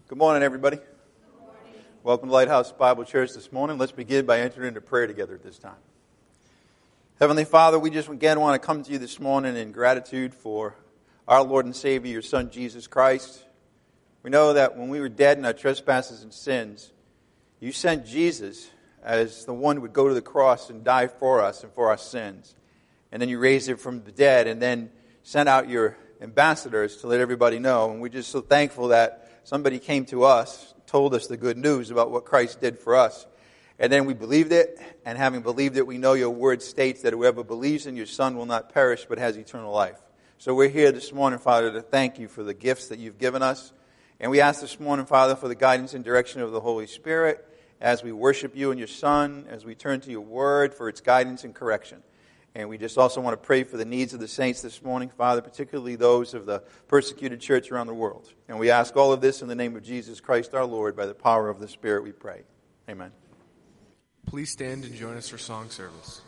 Good morning, everybody. Good morning. Welcome to Lighthouse Bible Church this morning. Let's begin by entering into prayer together at this time. Heavenly Father, we just again want to come to you this morning in gratitude for our Lord and Savior, your Son, Jesus Christ. We know that when we were dead in our trespasses and sins, you sent Jesus as the one who would go to the cross and die for us and for our sins. And then you raised him from the dead and then sent out your ambassadors to let everybody know. And we're just so thankful that somebody came to us, told us the good news about what Christ did for us. And then we believed it, and having believed it, we know your word states that whoever believes in your Son will not perish but has eternal life. So we're here this morning, Father, to thank you for the gifts that you've given us. And we ask this morning, Father, for the guidance and direction of the Holy Spirit as we worship you and your Son, as we turn to your word for its guidance and correction. And we just also want to pray for the needs of the saints this morning, Father, particularly those of the persecuted church around the world. And we ask all of this in the name of Jesus Christ our Lord. By the power of the Spirit we pray. Amen. Please stand and join us for song service.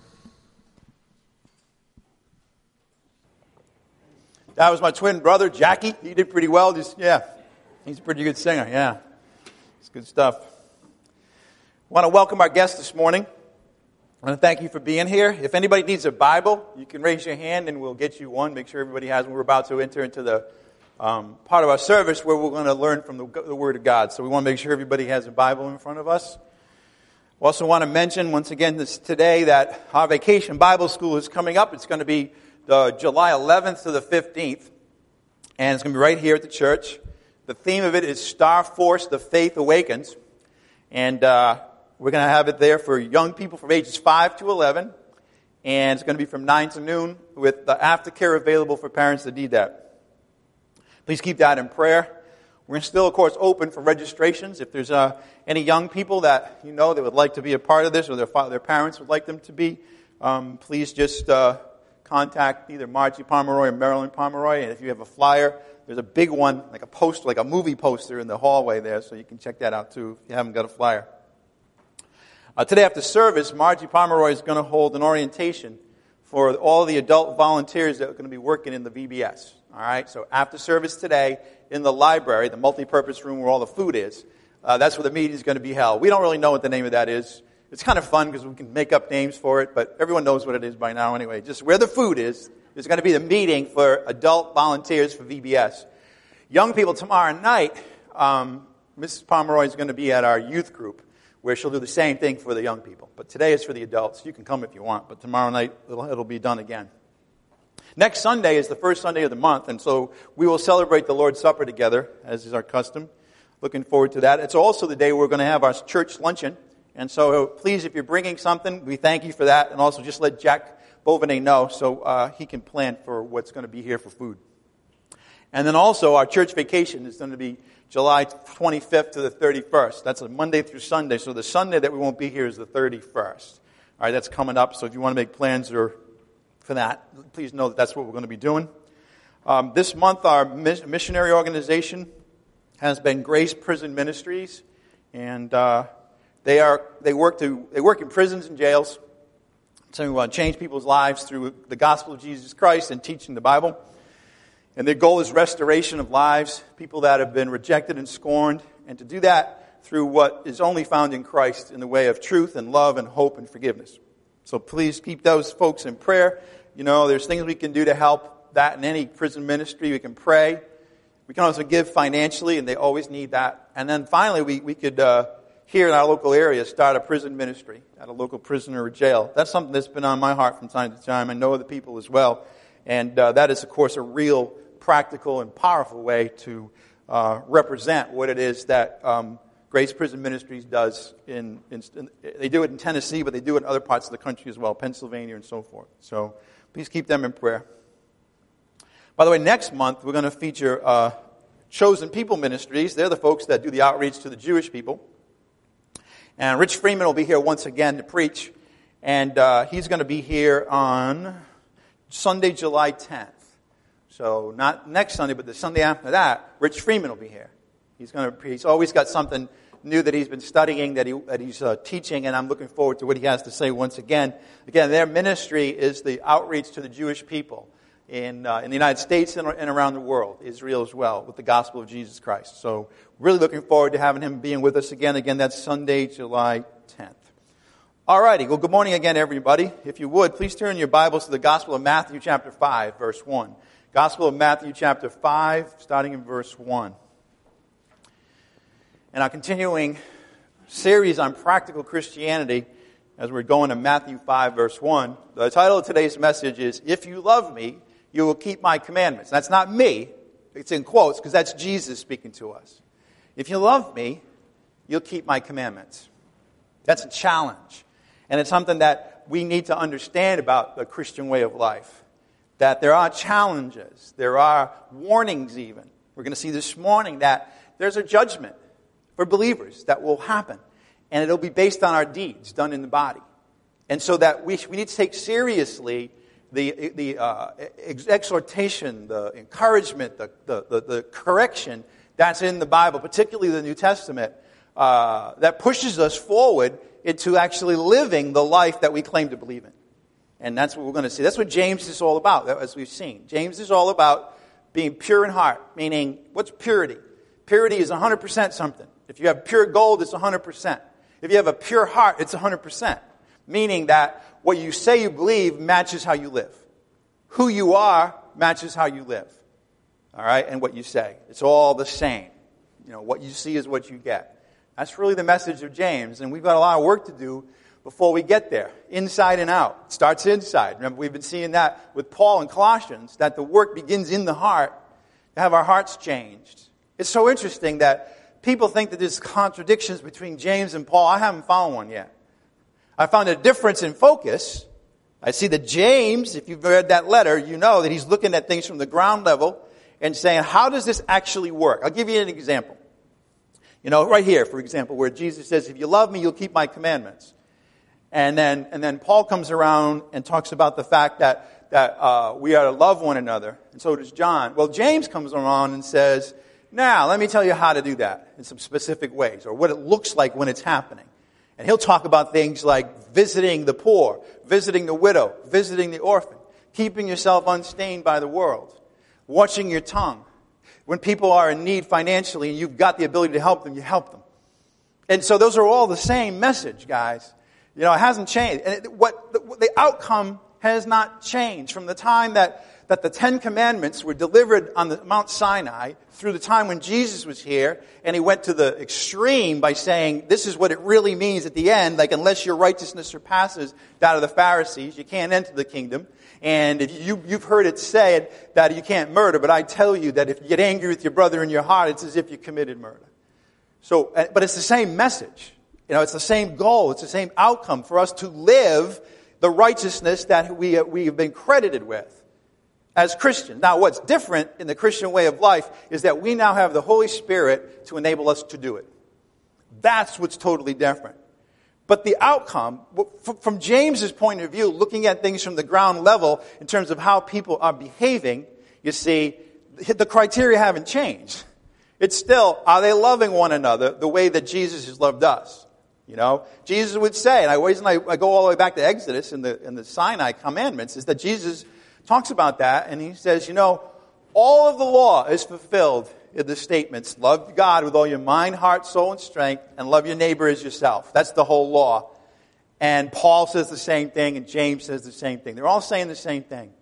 That was my twin brother, Jackie. He did pretty well. He's a pretty good singer. Yeah, it's good stuff. I want to welcome our guests this morning. I want to thank you for being here. If anybody needs a Bible, you can raise your hand and we'll get you one. Make sure everybody has one. We're about to enter into the part of our service where we're going to learn from the Word of God. So we want to make sure everybody has a Bible in front of us. We also want to mention once again today that our Vacation Bible School is coming up. It's going to be the July 11th to the 15th. And it's going to be right here at the church. The theme of it is Star Force, the Faith Awakens. And we're going to have it there for young people from ages 5 to 11. And it's going to be from 9 to noon with the aftercare available for parents that need that. Please keep that in prayer. We're still, of course, open for registrations. If there's any young people that you know that would like to be a part of this or their parents would like them to be, please just contact either Margie Pomeroy or Marilyn Pomeroy. And if you have a flyer, there's a big one, like a poster, like a movie poster in the hallway there, so you can check that out too if you haven't got a flyer. Today after service, Margie Pomeroy is going to hold an orientation for all the adult volunteers that are going to be working in the VBS. All right, so after service today in the library, the multi-purpose room where all the food is, that's where the meeting is going to be held. We don't really know what the name of that is. It's kind of fun because we can make up names for it, but everyone knows what it is by now anyway. Just where the food is going to be the meeting for adult volunteers for VBS. Young people tomorrow night, Mrs. Pomeroy is going to be at our youth group, where she'll do the same thing for the young people. But today is for the adults. You can come if you want, but tomorrow night it'll be done again. Next Sunday is the first Sunday of the month, and so we will celebrate the Lord's Supper together, as is our custom. Looking forward to that. It's also the day we're going to have our church luncheon, and so please, if you're bringing something, we thank you for that, and also just let Jack Bovenet know so he can plan for what's going to be here for food. And then also our church vacation is going to be July 25th to the 31st. That's a Monday through Sunday. So the Sunday that we won't be here is the 31st. All right, that's coming up. So if you want to make plans for that, please know that that's what we're going to be doing. This month, our missionary organization has been Grace Prison Ministries, and they work in prisons and jails to change people's lives through the gospel of Jesus Christ and teaching the Bible. And their goal is restoration of lives, people that have been rejected and scorned, and to do that through what is only found in Christ in the way of truth and love and hope and forgiveness. So please keep those folks in prayer. You know, there's things we can do to help that in any prison ministry. We can pray. We can also give financially, and they always need that. And then finally, we could, here in our local area, start a prison ministry at a local prison or jail. That's something that's been on my heart from time to time. I know other people as well. And that is, of course, a real practical and powerful way to represent what it is that Grace Prison Ministries does. They do it in Tennessee, but they do it in other parts of the country as well, Pennsylvania and so forth. So please keep them in prayer. By the way, next month we're going to feature Chosen People Ministries. They're the folks that do the outreach to the Jewish people. And Rich Freeman will be here once again to preach. And he's going to be here on Sunday, July 10th. So not next Sunday, but the Sunday after that, Rich Freeman will be here. He's always got something new that he's been studying, that he's teaching, and I'm looking forward to what he has to say once again. Again, their ministry is the outreach to the Jewish people in the United States and around the world, Israel as well, with the gospel of Jesus Christ. So really looking forward to having him being with us again. Again, that's Sunday, July 10th. Alrighty, well, good morning again, everybody. If you would, please turn your Bibles to the Gospel of Matthew chapter 5, verse 1. Gospel of Matthew chapter 5, starting in verse 1. And our continuing series on practical Christianity, as we're going to Matthew 5, verse 1, the title of today's message is, If You Love Me, You Will Keep My Commandments. That's not me. It's in quotes because that's Jesus speaking to us. If you love me, you'll keep my commandments. That's a challenge. And it's something that we need to understand about the Christian way of life. That there are challenges. There are warnings even. We're going to see this morning that there's a judgment for believers that will happen. And it'll be based on our deeds done in the body. And so that we need to take seriously the exhortation, the encouragement, the correction that's in the Bible, particularly the New Testament, that pushes us forward into actually living the life that we claim to believe in. And that's what we're going to see. That's what James is all about, as we've seen. James is all about being pure in heart, meaning, what's purity? Purity is 100% something. If you have pure gold, it's 100%. If you have a pure heart, it's 100%. Meaning that what you say you believe matches how you live. Who you are matches how you live. All right? And what you say. It's all the same. You know, what you see is what you get. That's really the message of James. And we've got a lot of work to do before we get there. Inside and out. It starts inside. Remember, we've been seeing that with Paul in Colossians, that the work begins in the heart to have our hearts changed. It's so interesting that people think that there's contradictions between James and Paul. I haven't found one yet. I found a difference in focus. I see that James, if you've read that letter, you know that he's looking at things from the ground level and saying, how does this actually work? I'll give you an example. You know, right here, for example, where Jesus says, if you love me, you'll keep my commandments. And then Paul comes around and talks about the fact that we are to love one another. And so does John. Well, James comes around and says, now, let me tell you how to do that in some specific ways, or what it looks like when it's happening. And he'll talk about things like visiting the poor, visiting the widow, visiting the orphan, keeping yourself unstained by the world, watching your tongue. When people are in need financially and you've got the ability to help them, you help them. And so those are all the same message, guys. You know, it hasn't changed. And the outcome has not changed from the time that the Ten Commandments were delivered on the Mount Sinai through the time when Jesus was here, and he went to the extreme by saying, this is what it really means at the end, like unless your righteousness surpasses that of the Pharisees, you can't enter the kingdom. And if you've heard it said that you can't murder, but I tell you that if you get angry with your brother in your heart, it's as if you committed murder. So, but it's the same message. You know, it's the same goal. It's the same outcome for us to live the righteousness that we have been credited with as Christians. Now, what's different in the Christian way of life is that we now have the Holy Spirit to enable us to do it. That's what's totally different. But the outcome, from James's point of view, looking at things from the ground level in terms of how people are behaving, you see, the criteria haven't changed. It's still, are they loving one another the way that Jesus has loved us? You know, Jesus would say, and I go all the way back to Exodus in the Sinai commandments, is that Jesus talks about that, and he says, you know, all of the law is fulfilled in the statements, love God with all your mind, heart, soul, and strength, and love your neighbor as yourself. That's the whole law. And Paul says the same thing, and James says the same thing. They're all saying the same thing.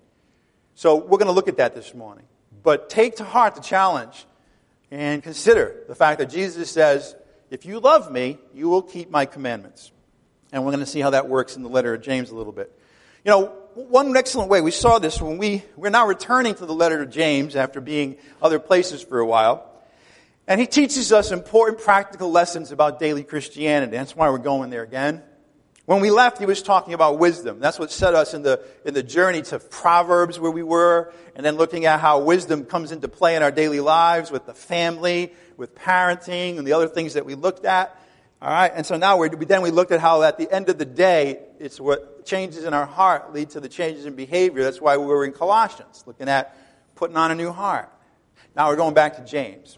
So we're going to look at that this morning. But take to heart the challenge and consider the fact that Jesus says, if you love me, you will keep my commandments. And we're going to see how that works in the letter of James a little bit. You know, one excellent way, we saw this when we're now returning to the letter of James after being other places for a while. And he teaches us important practical lessons about daily Christianity. That's why we're going there again. When we left, he was talking about wisdom. That's what set us in the journey to Proverbs where we were, and then looking at how wisdom comes into play in our daily lives with the family, with parenting, and the other things that we looked at. All right, and so now we looked at how at the end of the day, it's what changes in our heart lead to the changes in behavior. That's why we were in Colossians, looking at putting on a new heart. Now we're going back to James.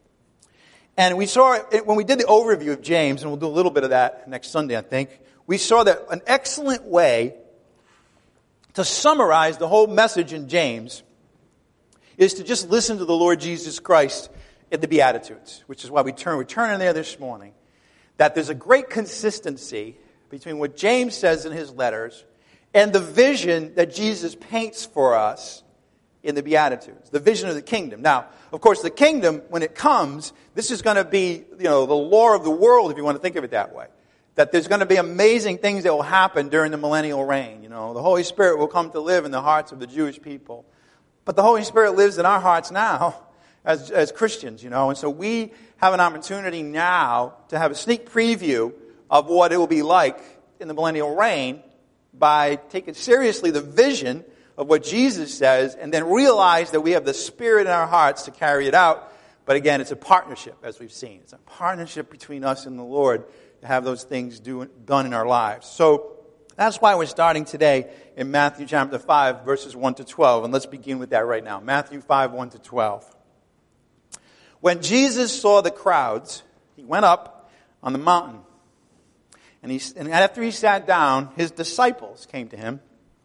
And we saw, when we did the overview of James, and we'll do a little bit of that next Sunday, I think, we saw that an excellent way to summarize the whole message in James is to just listen to the Lord Jesus Christ in the Beatitudes, which is why we're turning there this morning, that there's a great consistency between what James says in his letters and the vision that Jesus paints for us in the Beatitudes, the vision of the kingdom. Now, of course, the kingdom, when it comes, this is going to be, the law of the world, if you want to think of it that way. That there's going to be amazing things that will happen during the millennial reign. The Holy Spirit will come to live in the hearts of the Jewish people. But the Holy Spirit lives in our hearts now as Christians, And so we have an opportunity now to have a sneak preview of what it will be like in the millennial reign by taking seriously the vision of what Jesus says and then realize that we have the Spirit in our hearts to carry it out. But again, it's a partnership, as we've seen. It's a partnership between us and the Lord to have those things done in our lives. So that's why we're starting today in Matthew chapter 5, verses 1 to 12. And let's begin with that right now. Matthew 5, 1 to 12. When Jesus saw the crowds, he went up on the mountain. And after he sat down, his disciples came to him.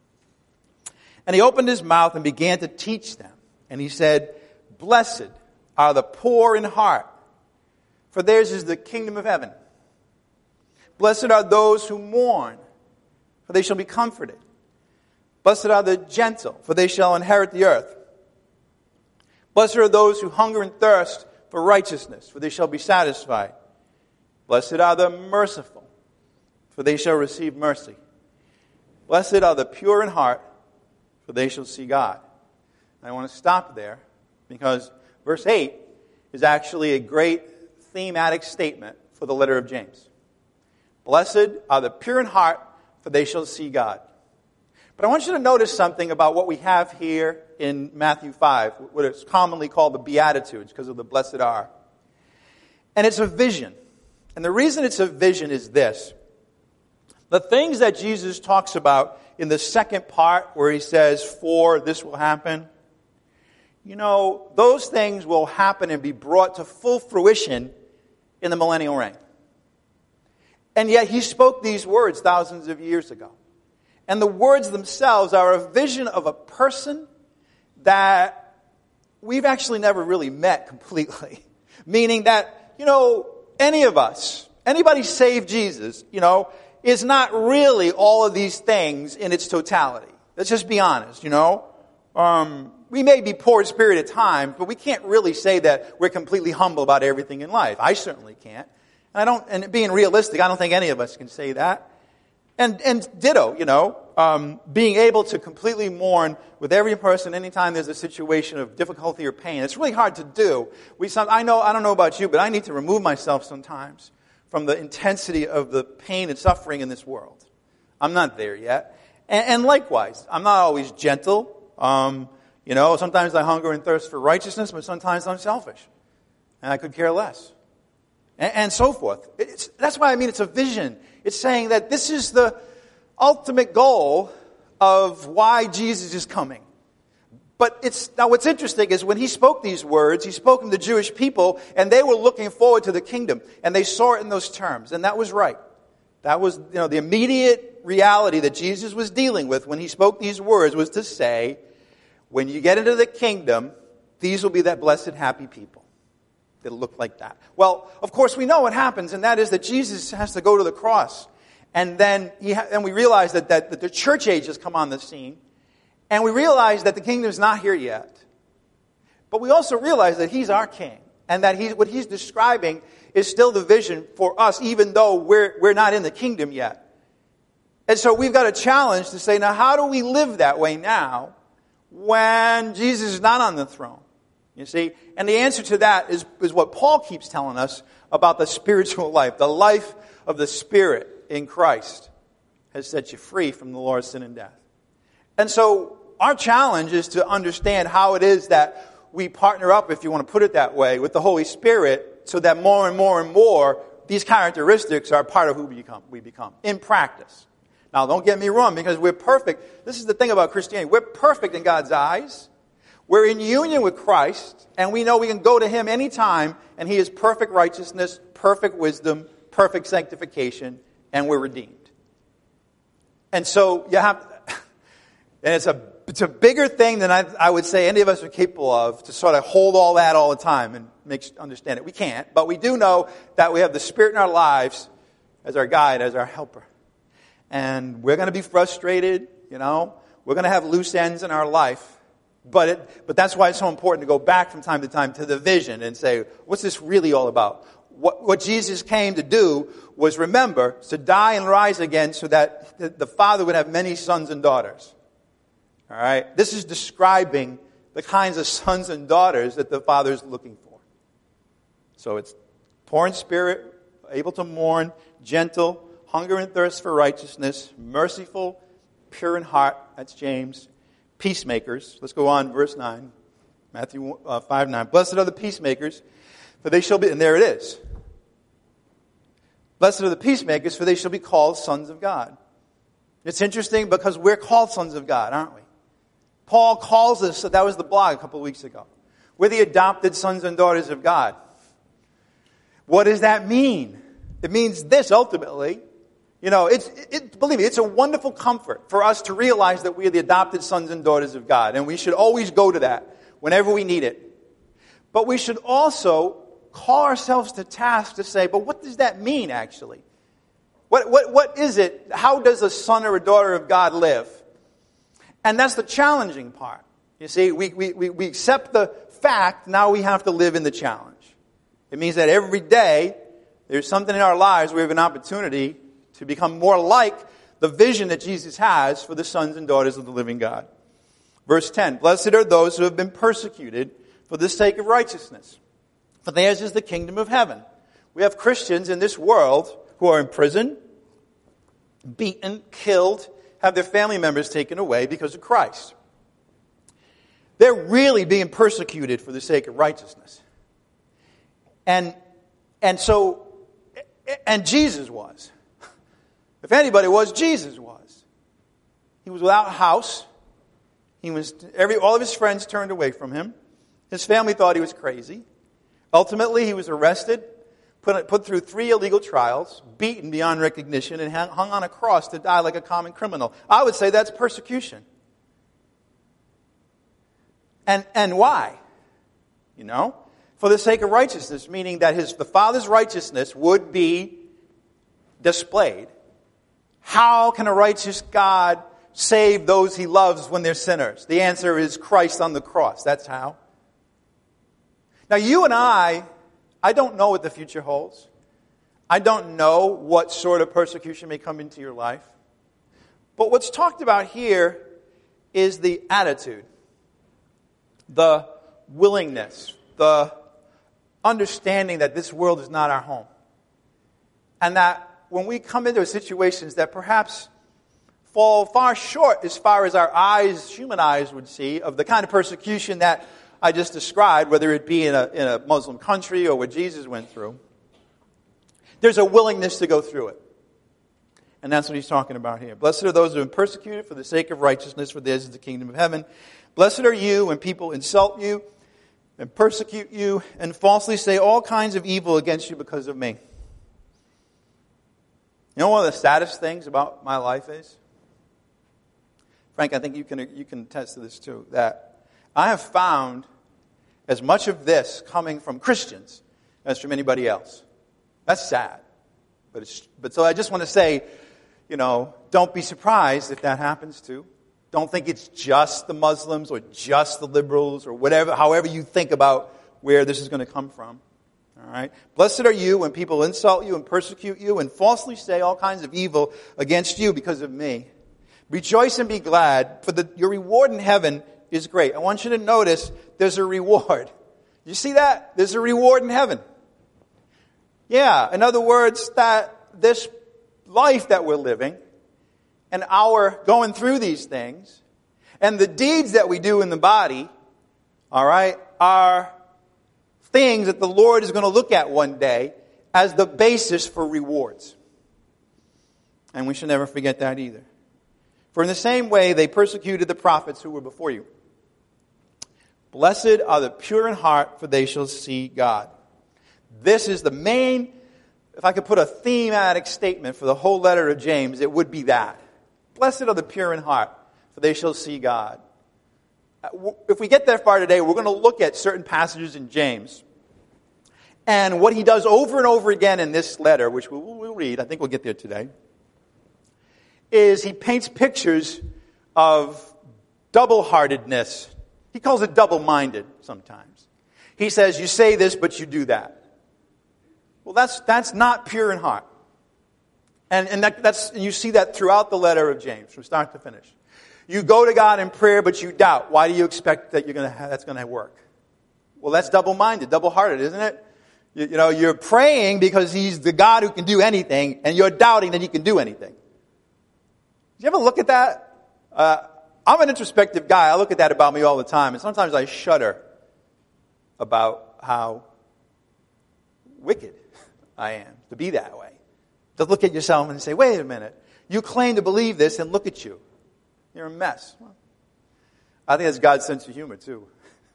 And he opened his mouth and began to teach them. And he said, "Blessed are the poor in heart, for theirs is the kingdom of heaven. Blessed are those who mourn, for they shall be comforted. Blessed are the gentle, for they shall inherit the earth. Blessed are those who hunger and thirst for righteousness, for they shall be satisfied. Blessed are the merciful, for they shall receive mercy. Blessed are the pure in heart, for they shall see God." I want to stop there because verse 8 is actually a great thematic statement for the letter of James. Blessed are the pure in heart, for they shall see God. But I want you to notice something about what we have here in Matthew 5, what is commonly called the Beatitudes, because of the blessed are. And it's a vision. And the reason it's a vision is this. The things that Jesus talks about in the second part, where he says, "For this will happen," those things will happen and be brought to full fruition in the millennial reign. And yet he spoke these words thousands of years ago. And the words themselves are a vision of a person that we've actually never really met completely. Meaning that, any of us, anybody save Jesus, is not really all of these things in its totality. Let's just be honest, We may be poor in spirit at times, but we can't really say that we're completely humble about everything in life. I certainly can't. And being realistic, I don't think any of us can say that. And ditto, being able to completely mourn with every person anytime there's a situation of difficulty or pain. It's really hard to do. I don't know about you, but I need to remove myself sometimes from the intensity of the pain and suffering in this world. I'm not there yet. And likewise, I'm not always gentle. Sometimes I hunger and thirst for righteousness, but sometimes I'm selfish. And I could care less. And so forth. That's why it's a vision. It's saying that this is the ultimate goal of why Jesus is coming. But now what's interesting is when he spoke these words, he spoke them to the Jewish people, and they were looking forward to the kingdom. And they saw it in those terms. And that was right. That was, the immediate reality that Jesus was dealing with when he spoke these words was to say, when you get into the kingdom, these will be that blessed, happy people. It'll look like that. Well, of course, we know what happens, and that is that Jesus has to go to the cross. And then we realize that the church age has come on the scene. And we realize that the kingdom is not here yet. But we also realize that he's our king. And that what he's describing is still the vision for us, even though we're not in the kingdom yet. And so we've got a challenge to say, now how do we live that way now when Jesus is not on the throne? You see? And the answer to that is what Paul keeps telling us about the spiritual life. The life of the Spirit in Christ has set you free from the law of sin and death. And so our challenge is to understand how it is that we partner up, if you want to put it that way, with the Holy Spirit so that more and more and more these characteristics are part of who we become in practice. Now, don't get me wrong, because we're perfect. This is the thing about Christianity. We're perfect in God's eyes. We're in union with Christ, and we know we can go to him anytime, and he is perfect righteousness, perfect wisdom, perfect sanctification, and we're redeemed. And so and it's a it's a bigger thing than I would say any of us are capable of to sort of hold all that all the time and understand it. We can't, but we do know that we have the Spirit in our lives as our guide, as our helper. And we're going to be frustrated, We're going to have loose ends in our life. But that's why it's so important to go back from time to time to the vision and say, what's this really all about? What Jesus came to do was, remember, to die and rise again so that the Father would have many sons and daughters. All right? This is describing the kinds of sons and daughters that the Father is looking for. So it's poor in spirit, able to mourn, gentle, hunger and thirst for righteousness, merciful, pure in heart. That's James. Peacemakers. Let's go on, verse 9. Matthew 5:9. Blessed are the peacemakers, for they shall be, and there it is. Blessed are the peacemakers, for they shall be called sons of God. It's interesting because we're called sons of God, aren't we? Paul calls us, that was the blog a couple of weeks ago. We're the adopted sons and daughters of God. What does that mean? It means this ultimately. Believe me, it's a wonderful comfort for us to realize that we are the adopted sons and daughters of God. And we should always go to that whenever we need it. But we should also call ourselves to task to say, but what does that mean actually? What is it? How does a son or a daughter of God live? And that's the challenging part. You see, we accept the fact, now we have to live in the challenge. It means that every day there's something in our lives where we have an opportunity to become more like the vision that Jesus has for the sons and daughters of the living God. Verse 10, blessed are those who have been persecuted for the sake of righteousness, for theirs is the kingdom of heaven. We have Christians in this world who are in prison, beaten, killed, have their family members taken away because of Christ. They're really being persecuted for the sake of righteousness. And Jesus was. If anybody was, Jesus was. He was without a house. All of his friends turned away from him. His family thought he was crazy. Ultimately, he was arrested, put through 3 illegal trials, beaten beyond recognition, and hung on a cross to die like a common criminal. I would say that's persecution. And why? For the sake of righteousness, meaning that the Father's righteousness would be displayed. How can a righteous God save those he loves when they're sinners? The answer is Christ on the cross. That's how. Now you and I don't know what the future holds. I don't know what sort of persecution may come into your life. But what's talked about here is the attitude, the willingness, the understanding that this world is not our home. And that when we come into situations that perhaps fall far short as far as our eyes, human eyes would see, of the kind of persecution that I just described, whether it be in a Muslim country or what Jesus went through, there's a willingness to go through it. And that's what he's talking about here. Blessed are those who have been persecuted for the sake of righteousness, for theirs is the kingdom of heaven. Blessed are you when people insult you and persecute you and falsely say all kinds of evil against you because of me. You know one of the saddest things about my life is? Frank, I think you can attest to this too, that I have found as much of this coming from Christians as from anybody else. That's sad. But so I just want to say, don't be surprised if that happens too. Don't think it's just the Muslims or just the liberals or whatever, however you think about where this is going to come from. All right. Blessed are you when people insult you and persecute you and falsely say all kinds of evil against you because of me. Rejoice and be glad, for your reward in heaven is great. I want you to notice there's a reward. You see that? There's a reward in heaven. Yeah, in other words, that this life that we're living and our going through these things and the deeds that we do in the body, all right, are things that the Lord is going to look at one day as the basis for rewards. And we should never forget that either. For in the same way they persecuted the prophets who were before you. Blessed are the pure in heart, for they shall see God. This is the main, if I could put a thematic statement for the whole letter of James, it would be that. Blessed are the pure in heart, for they shall see God. if we get that far today, we're going to look at certain passages in James. And what he does over and over again in this letter, which we'll read, I think we'll get there today, is he paints pictures of double-heartedness. He calls it double-minded sometimes. He says, you say this, but you do that. Well, that's not pure in heart. And you see that throughout the letter of James, from start to finish. You go to God in prayer, but you doubt. Why do you expect that that's going to work? Well, that's double-minded, double-hearted, isn't it? You're praying because He's the God who can do anything, and you're doubting that He can do anything. Do you ever look at that? I'm an introspective guy. I look at that about me all the time, and sometimes I shudder about how wicked I am to be that way. To look at yourself and say, wait a minute, you claim to believe this, and look at you. You're a mess. Well, I think that's God's sense of humor, too.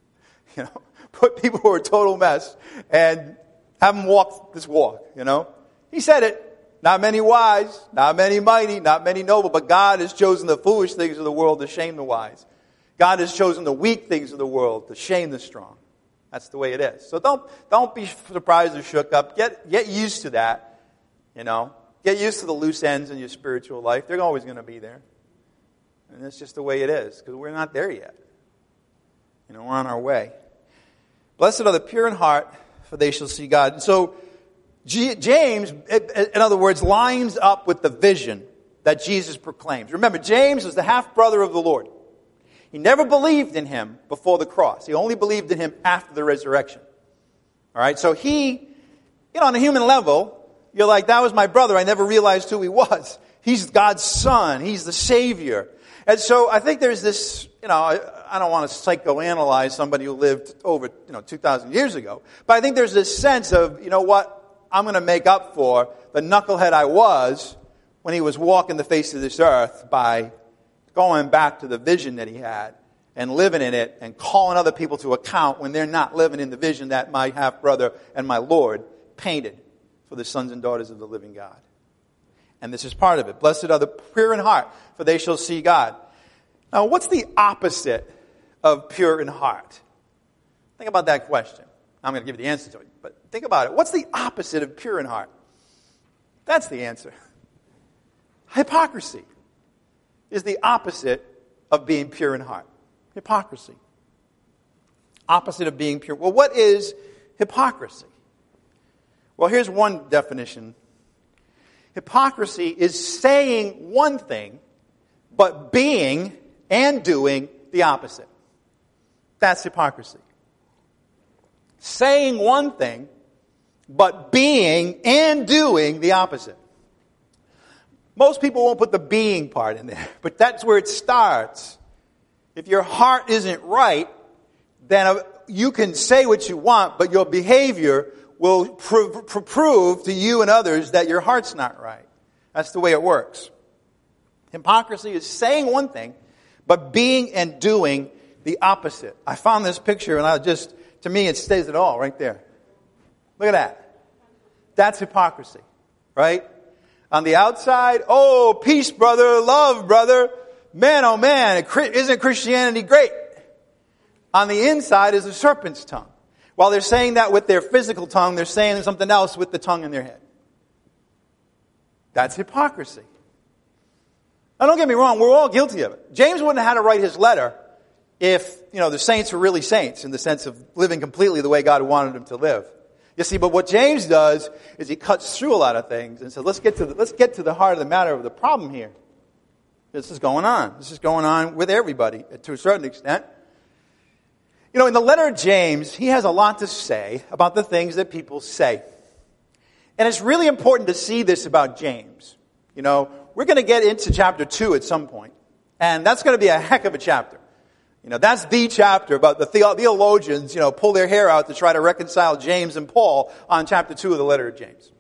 Put people who are a total mess and have them walk this walk, He said it. Not many wise, not many mighty, not many noble, but God has chosen the foolish things of the world to shame the wise. God has chosen the weak things of the world to shame the strong. That's the way it is. So don't be surprised or shook up. Get used to that, Get used to the loose ends in your spiritual life. They're always going to be there. And that's just the way it is, because we're not there yet. We're on our way. Blessed are the pure in heart, for they shall see God. And so James, in other words, lines up with the vision that Jesus proclaims. Remember, James was the half-brother of the Lord. He never believed in Him before the cross. He only believed in Him after the resurrection. All right, so he, on a human level, you're like, that was my brother. I never realized who he was. He's God's son. He's the Savior. And so I think there's this, I don't want to psychoanalyze somebody who lived over, 2,000 years ago. But I think there's this sense of, what? I'm going to make up for the knucklehead I was when he was walking the face of this earth by going back to the vision that he had and living in it and calling other people to account when they're not living in the vision that my half-brother and my Lord painted for the sons and daughters of the living God. And this is part of it. Blessed are the pure in heart, for they shall see God. Now, what's the opposite of pure in heart? Think about that question. I'm going to give you the answer to it, but think about it. What's the opposite of pure in heart? That's the answer. Hypocrisy is the opposite of being pure in heart. Hypocrisy. Opposite of being pure. Well, what is hypocrisy? Well, here's one definition. Hypocrisy is saying one thing, but being and doing the opposite. That's hypocrisy. Saying one thing, but being and doing the opposite. Most people won't put the being part in there, but that's where it starts. If your heart isn't right, then you can say what you want, but your behavior will prove to you and others that your heart's not right. That's the way it works. Hypocrisy is saying one thing, but being and doing the opposite. I found this picture and to me, it says it all right there. Look at that. That's hypocrisy, right? On the outside, oh, peace, brother, love, brother. Man, oh man, isn't Christianity great? On the inside is a serpent's tongue. While they're saying that with their physical tongue, they're saying something else with the tongue in their head. That's hypocrisy. Now, don't get me wrong, we're all guilty of it. James wouldn't have had to write his letter if, the saints were really saints in the sense of living completely the way God wanted them to live. You see, but what James does is he cuts through a lot of things and says, let's get to the heart of the matter of the problem here. This is going on. This is going on with everybody to a certain extent. In the letter of James, he has a lot to say about the things that people say. And it's really important to see this about James. We're going to get into chapter 2 at some point, and that's going to be a heck of a chapter. That's the chapter about the theologians, pull their hair out to try to reconcile James and Paul on chapter 2 of the letter of James.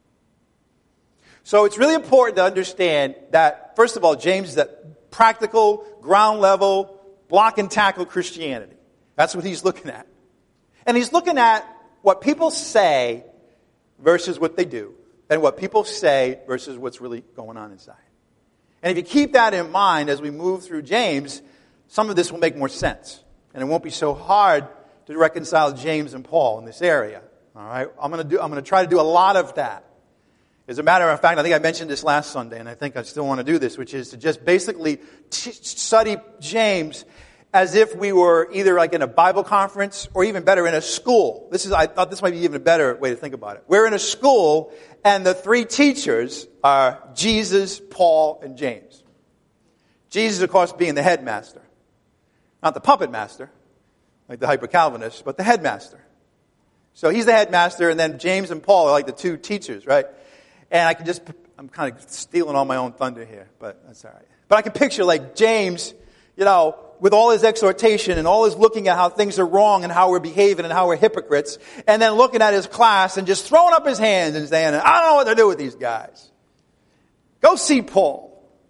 So it's really important to understand that, first of all, James is that practical, ground level, block and tackle Christianity. That's what he's looking at. And he's looking at what people say versus what they do, and what people say versus what's really going on inside. And if you keep that in mind as we move through James, some of this will make more sense. And it won't be so hard to reconcile James and Paul in this area. All right? I'm going to try to do a lot of that. As a matter of fact, I think I mentioned this last Sunday, and I think I still want to do this, which is to just basically study James as if we were either like in a Bible conference or even better in a school. I thought this might be even a better way to think about it. We're in a school, and the three teachers are Jesus, Paul, and James. Jesus, of course, being the headmaster. Not the puppet master, like the hyper-Calvinists, but the headmaster. So he's the headmaster, and then James and Paul are like the two teachers, right? And I'm kind of stealing all my own thunder here, but that's all right. But I can picture like James, with all his exhortation and all his looking at how things are wrong and how we're behaving and how we're hypocrites, and then looking at his class and just throwing up his hands and saying, I don't know what to do with these guys. Go see Paul.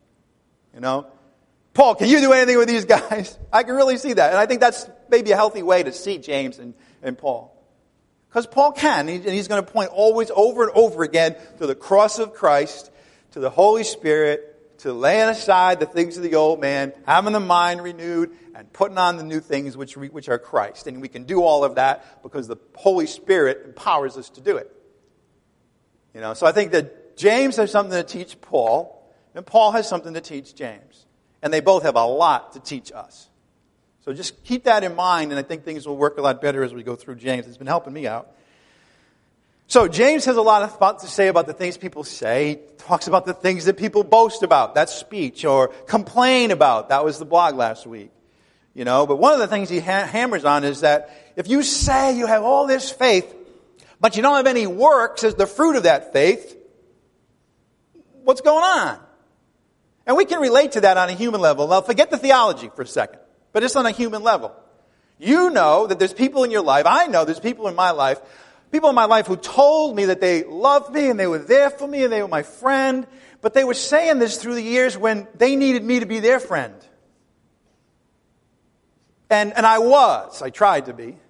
Paul, can you do anything with these guys? I can really see that. And I think that's maybe a healthy way to see James and Paul. Because Paul can, and he's going to point always over and over again to the cross of Christ, to the Holy Spirit, to laying aside the things of the old man, having the mind renewed, and putting on the new things which are Christ. And we can do all of that because the Holy Spirit empowers us to do it. So I think that James has something to teach Paul, and Paul has something to teach James. And they both have a lot to teach us. So just keep that in mind, and I think things will work a lot better as we go through James. It's been helping me out. So James has a lot to say about the things people say. He talks about the things that people boast about. That's speech. Or complain about. That was the blog last week. But one of the things he hammers on is that if you say you have all this faith, but you don't have any works as the fruit of that faith, what's going on? And we can relate to that on a human level. Now forget the theology for a second. But it's on a human level. You know that there's people in your life, I know there's people in my life who told me that they loved me and they were there for me and they were my friend, but they were saying this through the years when they needed me to be their friend. And I tried to be.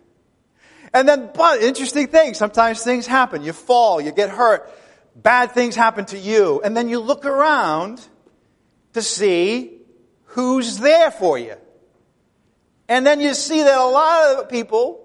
But interesting thing, sometimes things happen. You fall, you get hurt, bad things happen to you, and then you look around to see who's there for you. And then you see that a lot of people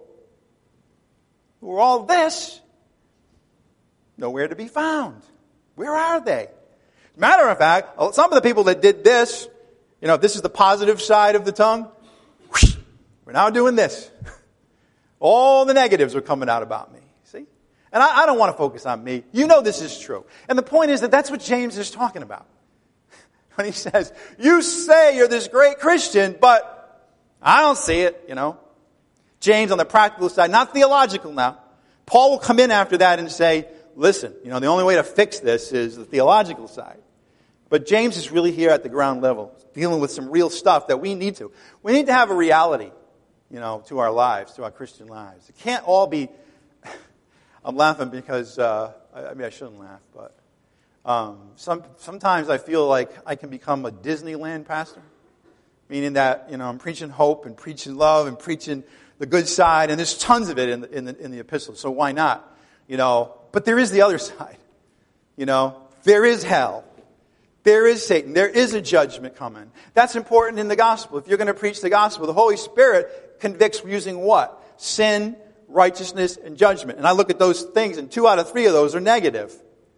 who are all this, nowhere to be found. Where are they? Matter of fact, some of the people that did this, if this is the positive side of the tongue, we're now doing this. All the negatives are coming out about me. See? And I don't want to focus on me. This is true. And the point is that that's what James is talking about. When he says, you say you're this great Christian, but I don't see it, James on the practical side, not theological now. Paul will come in after that and say, listen, the only way to fix this is the theological side. But James is really here at the ground level, dealing with some real stuff that we need to. We need to have a reality, to our lives, to our Christian lives. It can't all be, I'm laughing because, I shouldn't laugh, but sometimes I feel like I can become a Disneyland pastor. Meaning that, I'm preaching hope and preaching love and preaching the good side, and there's tons of it in the epistles, so why not? But there is the other side. There is hell. There is Satan. There is a judgment coming. That's important in the gospel. If you're going to preach the gospel, the Holy Spirit convicts using what? Sin, righteousness, and judgment. And I look at those things, and 2 out of 3 of those are negative.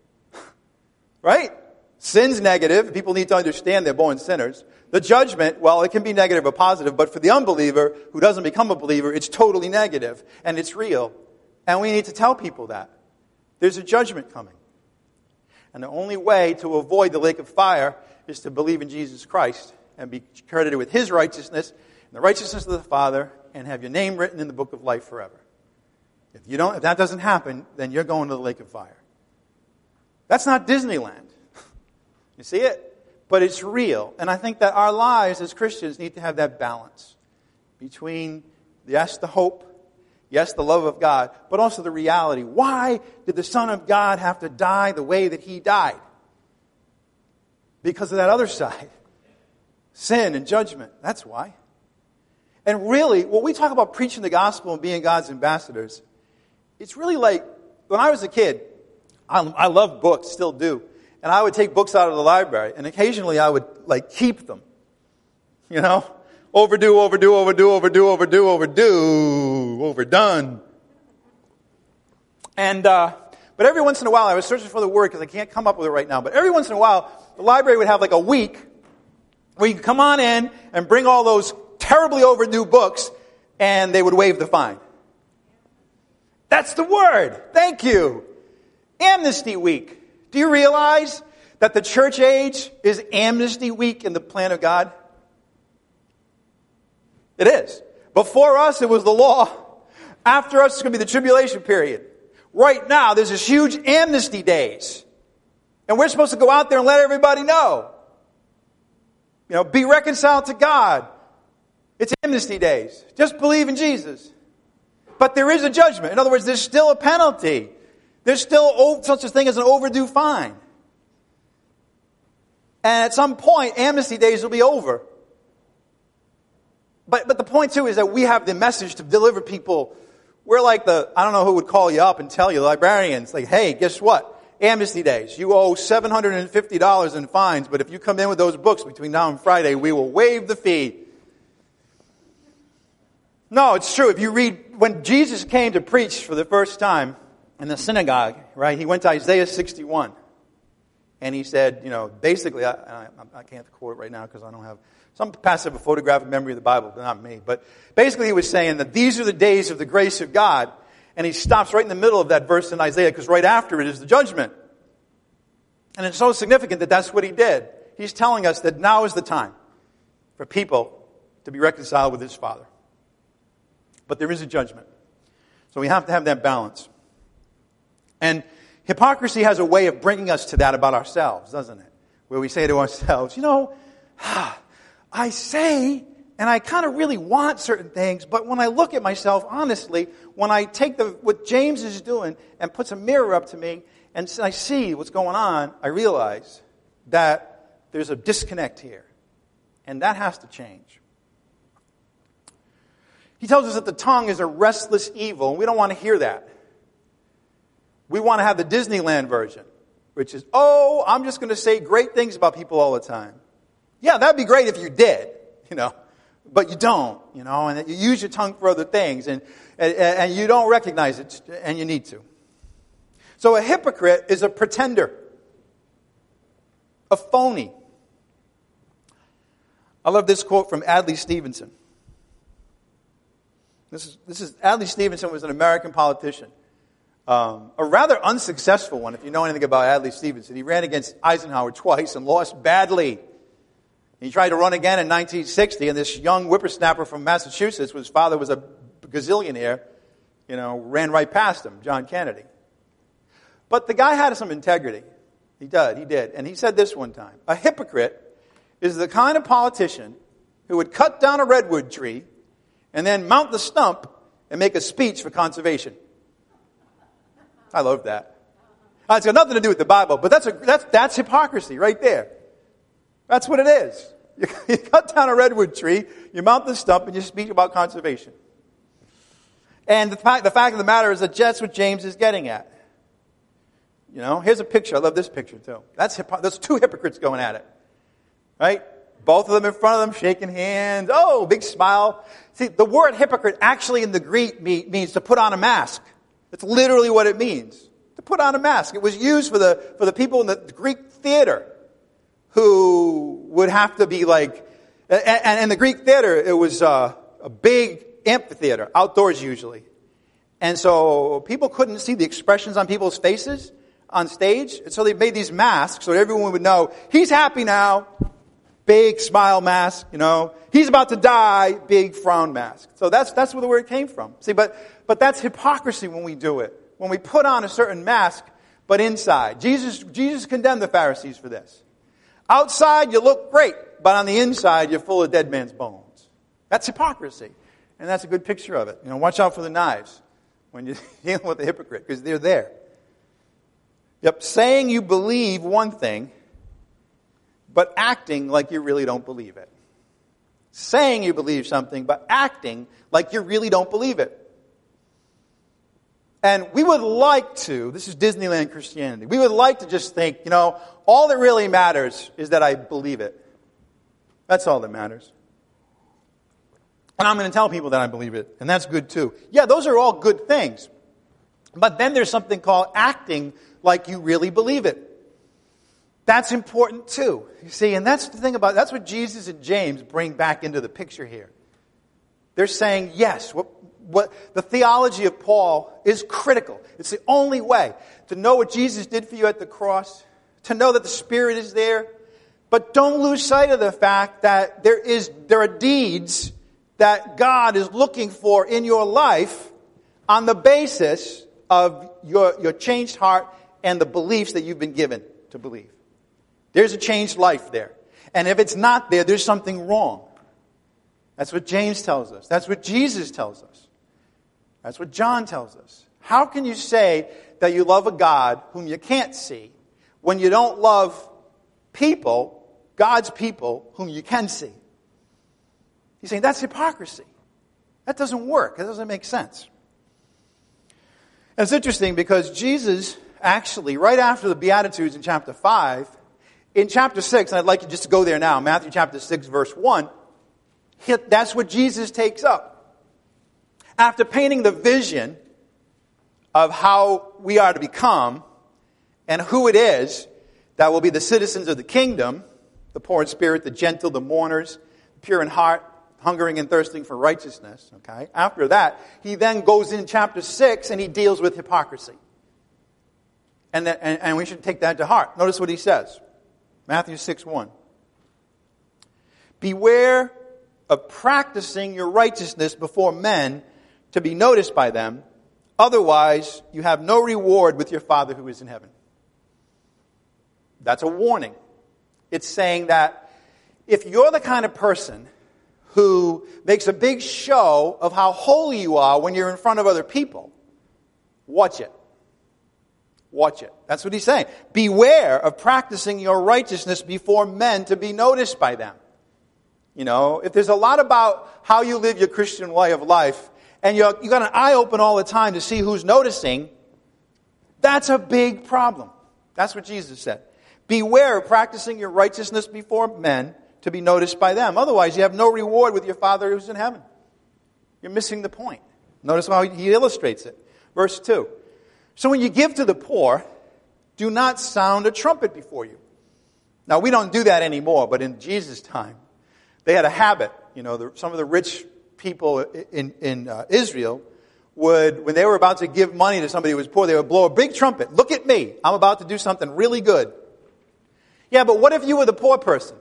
Right? Sin's negative. People need to understand they're born sinners. The judgment, well, it can be negative or positive, but for the unbeliever who doesn't become a believer, it's totally negative, and it's real. And we need to tell people that. There's a judgment coming. And the only way to avoid the lake of fire is to believe in Jesus Christ and be credited with His righteousness and the righteousness of the Father and have your name written in the book of life forever. If that doesn't happen, then you're going to the lake of fire. That's not Disneyland. You see it? But it's real. And I think that our lives as Christians need to have that balance between, yes, the hope, yes, the love of God, but also the reality. Why did the Son of God have to die the way that He died? Because of that other side. Sin and judgment. That's why. And really, when we talk about preaching the gospel and being God's ambassadors, it's really like, when I was a kid, I loved books, still do. And I would take books out of the library, and occasionally I would, keep them. Overdue, overdue, overdue, overdue, overdue, overdue, overdone. And, but every once in a while, I was searching for the word because I can't come up with it right now, but every once in a while, the library would have like a week where you could come on in and bring all those terribly overdue books and they would waive the fine. That's the word. Thank you. Amnesty Week. Do you realize that the church age is Amnesty Week in the plan of God? It is. Before us, it was the law. After us, it's going to be the tribulation period. Right now, there's this huge amnesty days. And we're supposed to go out there and let everybody know. You know, be reconciled to God. It's amnesty days. Just believe in Jesus. But there is a judgment. In other words, there's still a penalty. There's still such a thing as an overdue fine. And at some point, amnesty days will be over. But the point, too, is that we have the message to deliver people. We're like I don't know who would call you up and tell you, librarians, like, hey, guess what? Amnesty days. You owe $750 in fines, but if you come in with those books between now and Friday, we will waive the fee. No, it's true. If you read, when Jesus came to preach for the first time in the synagogue, right, he went to Isaiah 61. And he said, you know, basically, I can't quote it right now because I don't have, some passive a photographic memory of the Bible, but not me. But basically he was saying that these are the days of the grace of God. And he stops right in the middle of that verse in Isaiah because right after it is the judgment. And it's so significant that that's what he did. He's telling us that now is the time for people to be reconciled with his Father. But there is a judgment. So we have to have that balance. And hypocrisy has a way of bringing us to that about ourselves, doesn't it? Where we say to ourselves, you know, I say, and I kind of really want certain things, but when I look at myself, honestly, when I take what James is doing and puts a mirror up to me and I see what's going on, I realize that there's a disconnect here. And that has to change. He tells us that the tongue is a restless evil, and we don't want to hear that. We want to have the Disneyland version, which is, oh, I'm just going to say great things about people all the time. Yeah, that'd be great if you did, you know, but you don't, you know, and you use your tongue for other things, and you don't recognize it, and you need to. So a hypocrite is a pretender, a phony. I love this quote from Adlai Stevenson. This is Adlai Stevenson was an American politician. A rather unsuccessful one, if you know anything about Adlai Stevenson. He ran against Eisenhower twice and lost badly. He tried to run again in 1960, and this young whippersnapper from Massachusetts, whose father was a gazillionaire, you know, ran right past him, John Kennedy. But the guy had some integrity. He did. And he said this one time: a hypocrite is the kind of politician who would cut down a redwood tree and then mount the stump and make a speech for conservation. I love that. It's got nothing to do with the Bible, but that's hypocrisy right there. That's what it is. You cut down a redwood tree, you mount the stump, and you speak about conservation. And the fact of the matter is that that's what James is getting at. You know, here's a picture. I love this picture too. There's two hypocrites going at it. Right? Both of them in front of them, shaking hands. Oh, big smile. See, the word hypocrite actually in the Greek means to put on a mask. That's literally what it means. To put on a mask. It was used for the people in the Greek theater who would have to be like, and in the Greek theater, it was a big amphitheater, outdoors usually. And so people couldn't see the expressions on people's faces on stage. And so they made these masks so everyone would know, he's happy now. Big smile mask, you know. He's about to die, big frown mask. So that's where the word came from. See, but that's hypocrisy when we do it. When we put on a certain mask, but inside. Jesus condemned the Pharisees for this. Outside, you look great, but on the inside, you're full of dead man's bones. That's hypocrisy. And that's a good picture of it. You know, watch out for the knives when you're dealing with a hypocrite, because they're there. Yep, saying you believe one thing, but acting like you really don't believe it. Saying you believe something, but acting like you really don't believe it. And we would like to, this is Disneyland Christianity, we would like to just think, you know, all that really matters is that I believe it. That's all that matters. And I'm going to tell people that I believe it, and that's good too. Yeah, those are all good things. But then there's something called acting like you really believe it. That's important too. You see, and that's the thing that's what Jesus and James bring back into the picture here. They're saying, yes, what the theology of Paul is critical. It's the only way to know what Jesus did for you at the cross, to know that the Spirit is there. But don't lose sight of the fact that there are deeds that God is looking for in your life on the basis of your changed heart and the beliefs that you've been given to believe. There's a changed life there. And if it's not there, there's something wrong. That's what James tells us. That's what Jesus tells us. That's what John tells us. How can you say that you love a God whom you can't see when you don't love people, God's people, whom you can see? He's saying that's hypocrisy. That doesn't work. That doesn't make sense. And it's interesting because Jesus actually, right after the Beatitudes in chapter 5, in chapter 6, and I'd like you just to go there now, Matthew chapter 6, verse 1, that's what Jesus takes up. After painting the vision of how we are to become and who it is that will be the citizens of the kingdom, the poor in spirit, the gentle, the mourners, pure in heart, hungering and thirsting for righteousness. Okay. After that, he then goes in chapter 6 and he deals with hypocrisy. And we should take that to heart. Notice what he says. Matthew 6:1. Beware of practicing your righteousness before men to be noticed by them. Otherwise, you have no reward with your Father who is in heaven. That's a warning. It's saying that if you're the kind of person who makes a big show of how holy you are when you're in front of other people, watch it. Watch it. That's what he's saying. Beware of practicing your righteousness before men to be noticed by them. You know, if there's a lot about how you live your Christian way of life, and you got an eye open all the time to see who's noticing, that's a big problem. That's what Jesus said. Beware of practicing your righteousness before men to be noticed by them. Otherwise, you have no reward with your Father who's in heaven. You're missing the point. Notice how he illustrates it. Verse 2. So when you give to the poor, do not sound a trumpet before you. Now, we don't do that anymore, but in Jesus' time, they had a habit. You know, some of the rich people in Israel would, when they were about to give money to somebody who was poor, they would blow a big trumpet. Look at me. I'm about to do something really good. Yeah, but what if you were the poor person?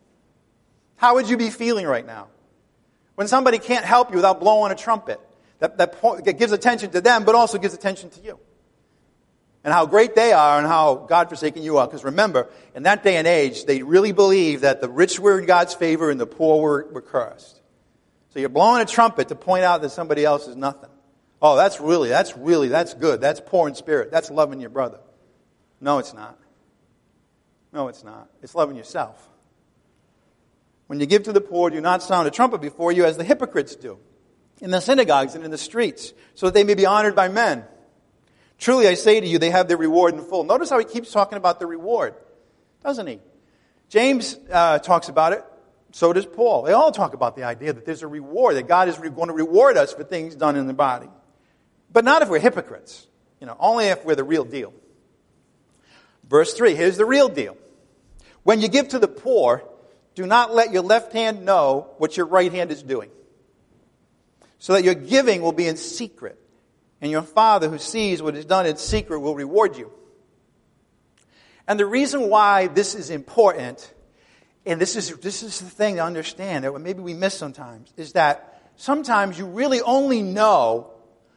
How would you be feeling right now? When somebody can't help you without blowing a trumpet, that gives attention to them, but also gives attention to you. And how great they are and how God-forsaken you are. Because remember, in that day and age, they really believed that the rich were in God's favor and the poor were cursed. So you're blowing a trumpet to point out that somebody else is nothing. Oh, that's good. That's poor in spirit. That's loving your brother. No, it's not. No, it's not. It's loving yourself. When you give to the poor, do not sound a trumpet before you as the hypocrites do in the synagogues and in the streets, so that they may be honored by men. Truly, I say to you, they have their reward in full. Notice how he keeps talking about the reward, doesn't he? James talks about it. So does Paul. They all talk about the idea that there's a reward, that God is going to reward us for things done in the body. But not if we're hypocrites. You know, only if we're the real deal. Verse 3, here's the real deal. When you give to the poor, do not let your left hand know what your right hand is doing, so that your giving will be in secret. And your Father who sees what is done in secret will reward you. And the reason why this is important, and this is the thing to understand that maybe we miss sometimes, is that sometimes you really only know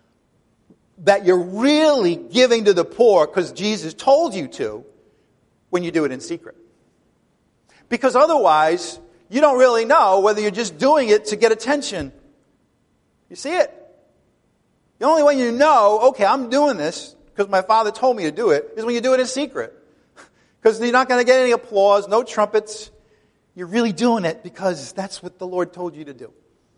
that you're really giving to the poor because Jesus told you to when you do it in secret. Because otherwise, you don't really know whether you're just doing it to get attention. You see it? The only way you know, okay, I'm doing this because my Father told me to do it, is when you do it in secret. Because you're not going to get any applause, no trumpets. You're really doing it because that's what the Lord told you to do.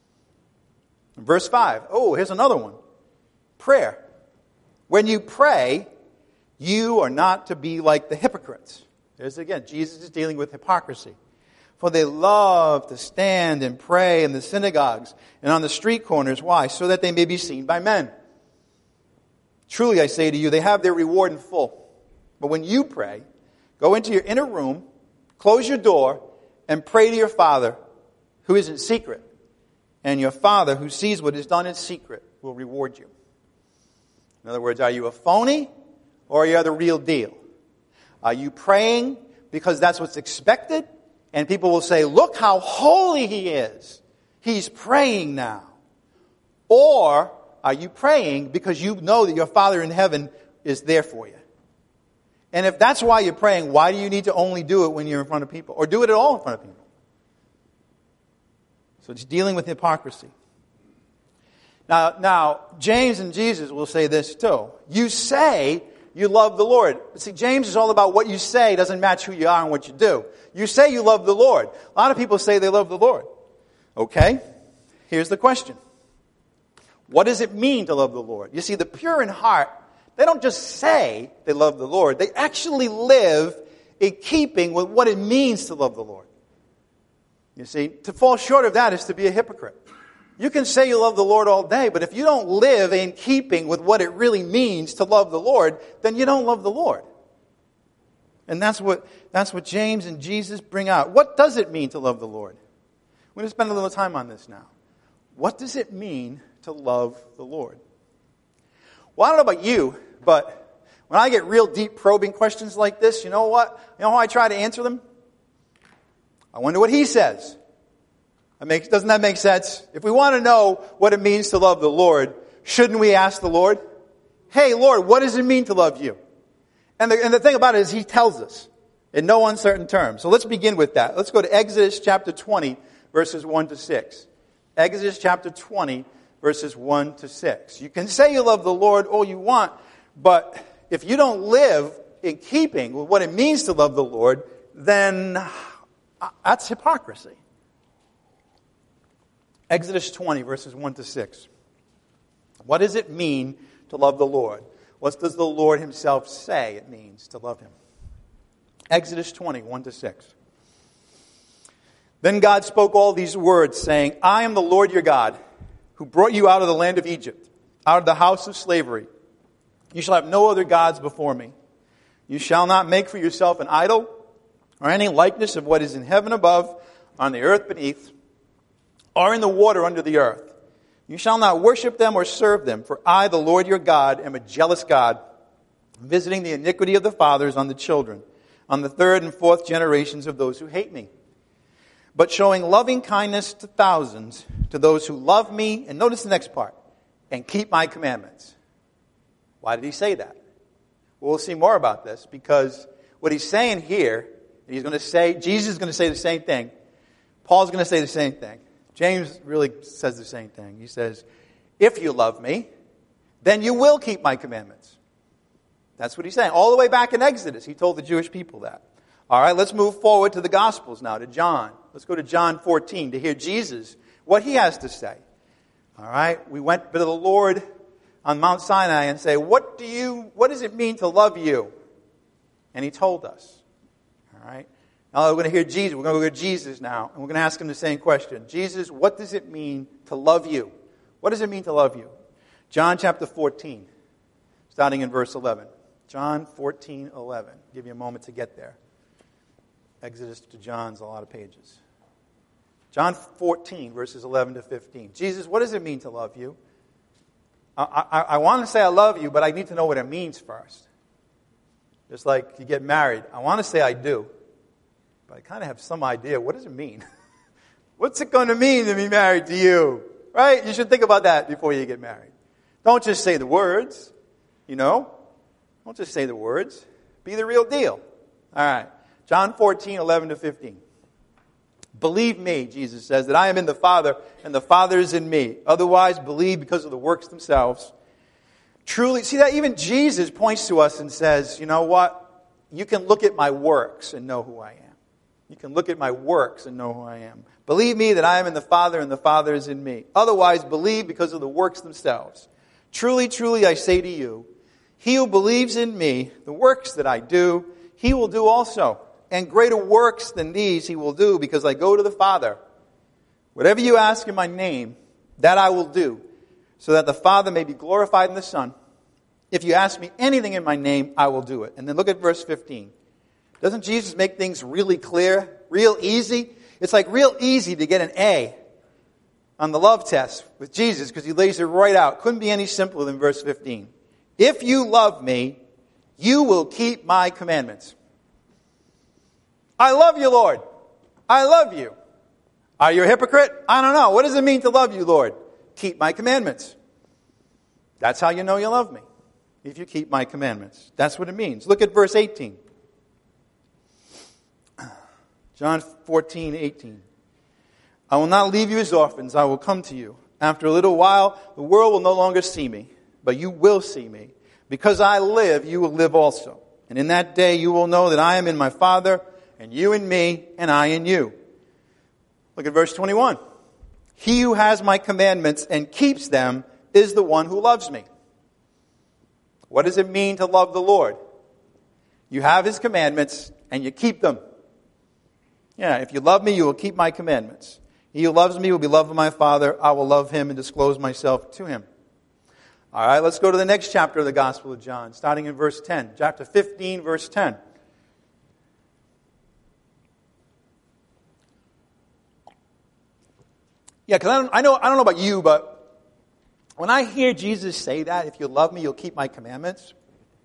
Verse 5. Oh, here's another one. Prayer. When you pray, you are not to be like the hypocrites. There's again, Jesus is dealing with hypocrisy. For they love to stand and pray in the synagogues and on the street corners. Why? So that they may be seen by men. Truly I say to you, they have their reward in full. But when you pray, go into your inner room, close your door, and pray to your Father who is in secret. And your Father who sees what is done in secret will reward you. In other words, are you a phony or are you the real deal? Are you praying because that's what's expected? And people will say, look how holy he is. He's praying now. Or are you praying because you know that your Father in heaven is there for you? And if that's why you're praying, why do you need to only do it when you're in front of people? Or do it at all in front of people? So it's dealing with hypocrisy. Now, James and Jesus will say this too. You say you love the Lord. But see, James is all about what you say doesn't match who you are and what you do. You say you love the Lord. A lot of people say they love the Lord. Okay, here's the question. What does it mean to love the Lord? You see, the pure in heart, they don't just say they love the Lord. They actually live in keeping with what it means to love the Lord. You see, to fall short of that is to be a hypocrite. You can say you love the Lord all day, but if you don't live in keeping with what it really means to love the Lord, then you don't love the Lord. And that's what James and Jesus bring out. What does it mean to love the Lord? We're going to spend a little time on this now. What does it mean to love the Lord? Well, I don't know about you, but when I get real deep probing questions like this, you know what? You know how I try to answer them? I wonder what he says. Doesn't that make sense? If we want to know what it means to love the Lord, shouldn't we ask the Lord, hey, Lord, what does it mean to love you? And the thing about it is he tells us in no uncertain terms. So let's begin with that. Let's go to Exodus chapter 20, verses 1 to 6. Exodus chapter 20, verses 1 to 6. You can say you love the Lord all you want, but if you don't live in keeping with what it means to love the Lord, then that's hypocrisy. Exodus 20, verses 1 to 6. What does it mean to love the Lord? What does the Lord himself say it means to love him? Exodus 20, 1 to 6. Then God spoke all these words, saying, I am the Lord your God, who brought you out of the land of Egypt, out of the house of slavery. You shall have no other gods before me. You shall not make for yourself an idol, or any likeness of what is in heaven above, on the earth beneath, or in the water under the earth. You shall not worship them or serve them, for I, the Lord your God, am a jealous God, visiting the iniquity of the fathers on the children, on the third and fourth generations of those who hate me, but showing loving kindness to thousands, to those who love me, and notice the next part, and keep my commandments. Why did he say that? Well, we'll see more about this, because what he's saying here, he's going to say, Jesus is going to say the same thing. Paul's going to say the same thing. James really says the same thing. He says, if you love me, then you will keep my commandments. That's what he's saying. All the way back in Exodus, he told the Jewish people that. All right, let's move forward to the Gospels now, to John. Let's go to John 14 to hear Jesus, what he has to say. All right, we went to the Lord on Mount Sinai and say, what does it mean to love you? And he told us. All right. Now we're going to hear Jesus. We're going to go to Jesus now, and we're going to ask him the same question. Jesus, what does it mean to love you? What does it mean to love you? John chapter 14, starting in verse 11. John 14, 11. Give you a moment to get there. Exodus to John's a lot of pages. John 14, verses 11 to 15. Jesus, what does it mean to love you? I want to say I love you, but I need to know what it means first. Just like you get married. I want to say I do, but I kind of have some idea. What does it mean? What's it going to mean to be married to you? Right? You should think about that before you get married. Don't just say the words, Don't just say the words. Be the real deal. All right. John 14, 11 to 15. Believe me, Jesus says, that I am in the Father, and the Father is in me. Otherwise, believe because of the works themselves. Truly, see that even Jesus points to us and says, you know what? You can look at my works and know who I am. You can look at my works and know who I am. Believe me that I am in the Father, and the Father is in me. Otherwise, believe because of the works themselves. Truly, truly, I say to you, he who believes in me, the works that I do, he will do also. and greater works than these he will do, because I go to the Father. Whatever you ask in my name, that I will do, so that the Father may be glorified in the Son. If you ask me anything in my name, I will do it. And then look at verse 15. Doesn't Jesus make things really clear, real easy? It's like real easy to get an A on the love test with Jesus, because he lays it right out. Couldn't be any simpler than verse 15. If you love me, you will keep my commandments. I love you, Lord. I love you. Are you a hypocrite? I don't know. What does it mean to love you, Lord? Keep my commandments. That's how you know you love me. If you keep my commandments. That's what it means. Look at verse 18. John 14:18. I will not leave you as orphans. I will come to you. After a little while, the world will no longer see me, but you will see me. Because I live, you will live also. And in that day you will know that I am in my Father, and you in me, and I in you. Look at verse 21. He who has my commandments and keeps them is the one who loves me. What does it mean to love the Lord? You have his commandments and you keep them. Yeah, if you love me, you will keep my commandments. He who loves me will be loved by my Father. I will love him and disclose myself to him. All right, let's go to the next chapter of the Gospel of John, starting in verse 10. Chapter 15, verse 10. Yeah, because I don't know about you, but when I hear Jesus say that, if you love me, you'll keep my commandments,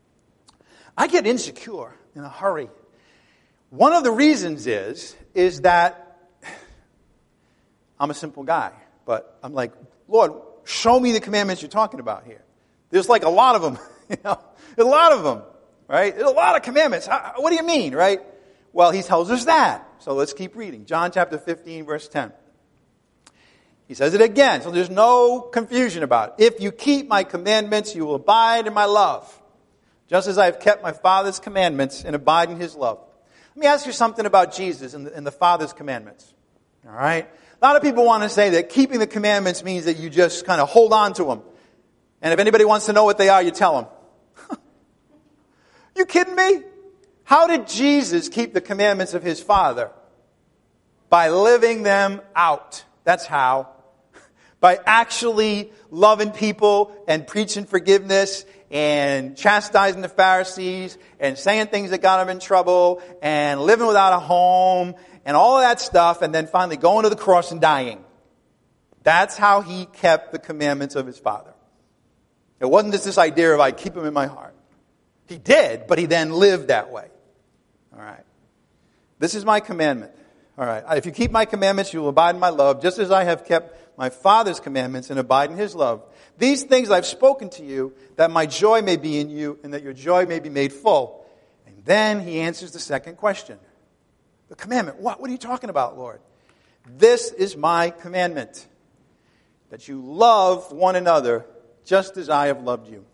I get insecure in a hurry. One of the reasons is that I'm a simple guy, but I'm like, Lord, show me the commandments you're talking about here. There's like a lot of them, There's a lot of them, right? There's a lot of commandments. What do you mean, right? Well, he tells us that. So let's keep reading. John chapter 15, verse 10. He says it again, so there's no confusion about it. If you keep my commandments, you will abide in my love, just as I have kept my Father's commandments and abide in his love. Let me ask you something about Jesus and the Father's commandments. All right? A lot of people want to say that keeping the commandments means that you just kind of hold on to them. And if anybody wants to know what they are, you tell them. You kidding me? How did Jesus keep the commandments of his Father? By living them out. That's how. By actually loving people and preaching forgiveness and chastising the Pharisees and saying things that got him in trouble and living without a home and all of that stuff, and then finally going to the cross and dying. That's how he kept the commandments of his Father. It wasn't just this idea of I keep them in my heart. He did, but he then lived that way. All right. This is my commandment. All right. If you keep my commandments, you will abide in my love, just as I have kept my Father's commandments and abide in his love. These things I've spoken to you, that my joy may be in you and that your joy may be made full. And then he answers the second question. The commandment. What are you talking about, Lord? This is my commandment, that you love one another just as I have loved you.